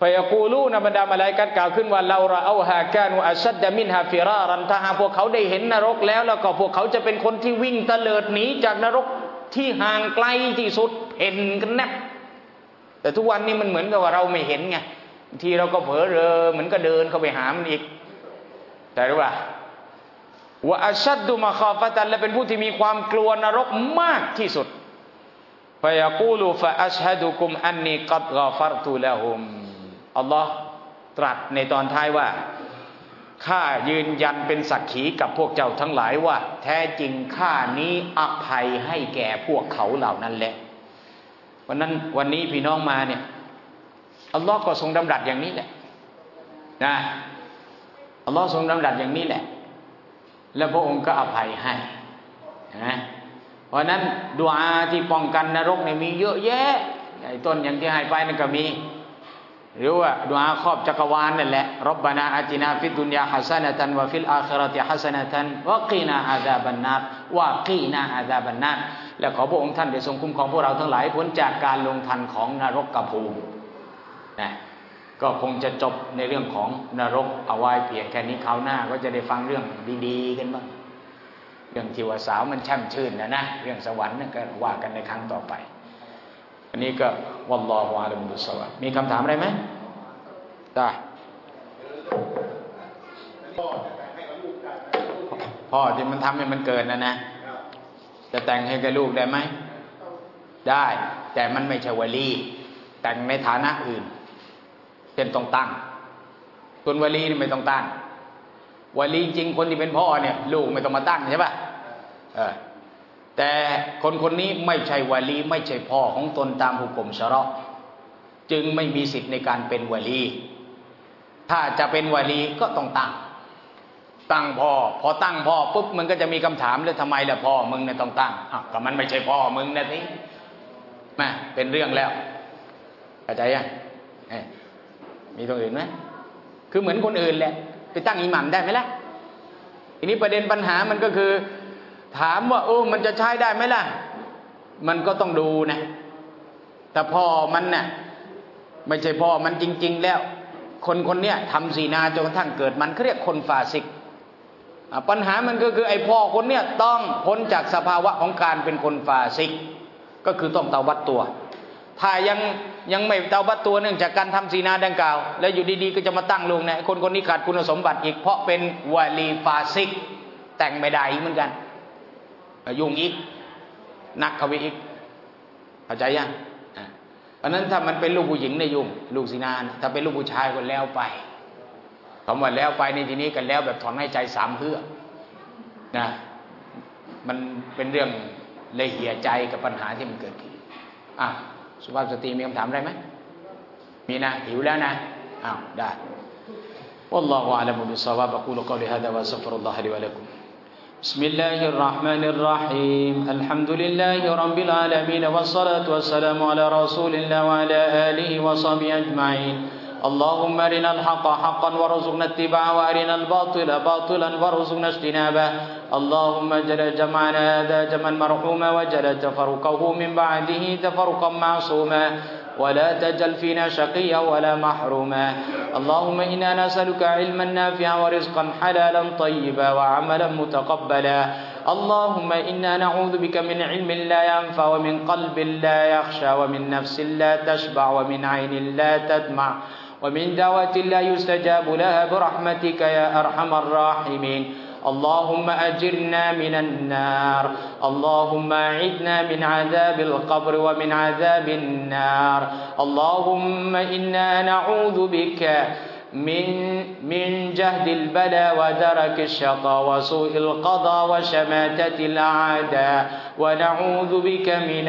ฟยกูลูนบรรดามาลาอิกะฮ์กล่าวขึ้นว่าเราเราเอาฮากานูอัชดดะมินฮาฟิรารันถ้าหากพวกเขาได้เห็นนรกแล้วแล้วก็พวกเขาจะเป็นคนที่วิ่งเตลิดหนีจากนรกที่ห่างไกลที่สุดเห็นกันนะแต่ทุกวันนี้มันเหมือนกับว่าเราไม่เห็นไงบางทีเราก็เผลอเรอเหมือนก็เดินเข้าไปหามันอีกแต่รู้ป่ะว่าอัชดดุมาคาฟะตันและเป็นผู้ที่มีความกลัวนรกมากที่สุดฟะยะกูลูฟะอัชฮะดุกุมอันนีกัดกอฟัรตุละฮุมอัลลอฮ์ตรัสในตอนท้ายว่าข้ายืนยันเป็นสักขีกับพวกเจ้าทั้งหลายว่าแท้จริงข้านี้อภัยให้แก่พวกเขาเหล่านั้นแหละวันนั้นวันนี้พี่น้องมาเนี่ยอัลลอฮ์ก็ทรงดำรัสอย่างนี้แหละนะอัลลอฮ์ทรงดำรัสอย่างนี้แหละแล้วพระองค์ก็อภัยให้นะเพราะนั้นดุอาที่ป้องกันนรกเนี่ยมีเยอะแยะไอ้ต้นอย่างที่ให้ไปนั่นก็มีหรือว่าดุอาครอบจักรวาลนั่นแหละร็อบบานาอาตินาฟิดดุนยาฮะซะนะตันวะฟิลอาคิเราะติฮะซะนะตันวะกีนาอาซาบันนาร์วะกีนาอาซาบันนาร์และขอพระองค์ท่านได้ทรงคุ้มครองพวกเราทั้งหลายพ้นจากการลงทันของนรกกภูมินะก็คงจะจบในเรื่องของนรกเอาไว้เพียงแค่นี้คราวหน้าก็จะได้ฟังเรื่องดีๆกันบ้างเรื่องที่ว่าสาวมันช่ำชื่นนะนะเรื่องสวรรค์นั่นก็ว่ากันในครั้งต่อไปอันนี้ก็วัลลอฮุอาลัมบิสซอวาบมีคำถามอะไรไหมได้พ่อที่มันทำให้มันเกิดนะนะจะแต่งให้กับลูกได้ไหมได้แต่มันไม่ใช่วลีแต่งในฐานะอื่นเช่นต้องตั้งส่วนวลีนี่ไม่ต้องตั้งวลีจริงคนที่เป็นพ่อเนี่ยลูกไม่ต้องมาตั้งใช่ป่ะเออแต่คนคนนี้ไม่ใช่วลีไม่ใช่พ่อของตนตามหุกมชะเราะห์จึงไม่มีสิทธิ์ในการเป็นวลีถ้าจะเป็นวลีก็ต้องตั้งตั้งพ่อพอตั้งพ่อปุ๊บมันก็จะมีคำถามเลยทำไมล่ะพ่อมึงเนี่ยต้องตั้งอ่ะก็มันไม่ใช่พ่อมึงนะทีแม่เป็นเรื่องแล้วเข้าใจยังเอ๊ะมีตรงอื่นไหมคือเหมือนคนอื่นแหละไปตั้งอิหมัมได้ไหมล่ะทีนี้ประเด็นปัญหามันก็คือถามว่าโอ้มันจะใช้ได้ไหมล่ะมันก็ต้องดูนะแต่พ่อมันน่ะไม่ใช่พ่อมันจริงๆแล้วคนคนเนี้ยทำซีนาจนกระทั่งเกิดมันเขาเรียกคนฟาสิกปัญหามันก็คือไอ้พ่อคนเนี้ยต้องพ้นจากสภาวะของการเป็นคนฟาสิกก็คือต้องเตาบัตตัวถ้ายังยังไม่เตาบัตตัวเนื่องจากการทำซีนาดังกล่าวแล้วอยู่ดีๆก็จะมาตั้งลงเนี่ยคนคนนี้ขาดคุณสมบัติอีกเพราะเป็นวาลีฟาสิกแต่งไม่ได้เหมือนกันยุ่งอีกนักเข้าไปอีกเข้าใจยังเพราะนั้นถ้ามันเป็นลูกผู้หญิงเนี่ยยุ่งลูกซีนาถ้าเป็นลูกผู้ชายก็แล้วไปคำว่าแล้วไปในที่นี้กันแล้วแบบถอนให้ใจสามเฮือกนะมันเป็นเรื่องละเหี่ยใจกับปัญหาที่มันเกิดขึ้นอ่ะสุภาพสตรีมีคำถามอะไรไหมมีนะหิวแล้วนะอ้าวได้วัลลอฮุอะลัมบิศศอวาบอะกูลุกอลิฮาซาวะอัสตัฆฟิรุลลอฮะลิวะละกุมبسم الله الرحمن الرحيم الحمد لله رب العالمين والصلاة والسلام على رسول الله وعلى آله وصحبه أجمعين اللهم أرنا الحق حقا وارزقنا اتباعه وأرنا الباطل باطلا وارزقنا اجتنابه اللهم اجعل جمعنا هذا جمعا مرحوما واجعل تفرقه من بعده تفرقا معصوما ولا تجعل فينا شقيا ولا محروما اللهم إنا نسألك علما نافعا ورزقا حلالا طيبا وعملا متقبلا اللهم إنا نعوذ بك من علم لا ينفع ومن قلب لا يخشى ومن نفس لا تشبع ومن عين لا تدمع ومن دعوة لا يستجاب لها برحمتك يا أرحم الراحمين اللهم أجرنا من النار اللهم أعذنا من عذاب القبر ومن عذاب النار اللهم إنا نعوذ بك من من جهد البلاء ودرك الشقاء وسوء القضاء وشماتة الأعداء ونعوذ بك من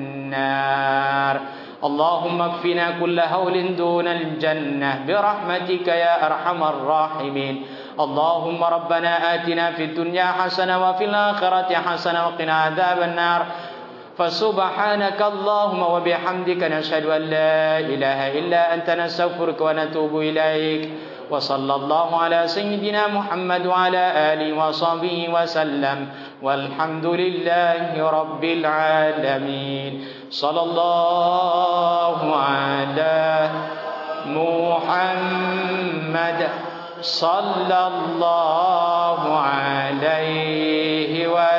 النار اللهم اكفنا كل هول دون الجنة برحمتك يا أرحم الراحمين اللهم ربنا آتنا في الدنيا حسنة وفي الآخرة حسنة وقنا عذاب النار فسبحانك اللهم وبحمدك نشهد أن لا إله إلا أنت نستغفرك ونتوب إليك وصلى الله على سيدنا محمد وعلى آله وصحبه وسلم والحمد لله رب العالمين صلى الله على محمد صلى الله عليه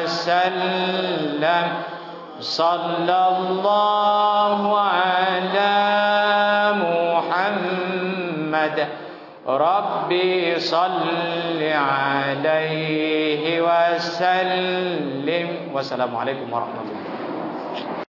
وسلم صلى الله على محمد ربي صل عليه وسلم والسلام عليكم ورحمة الله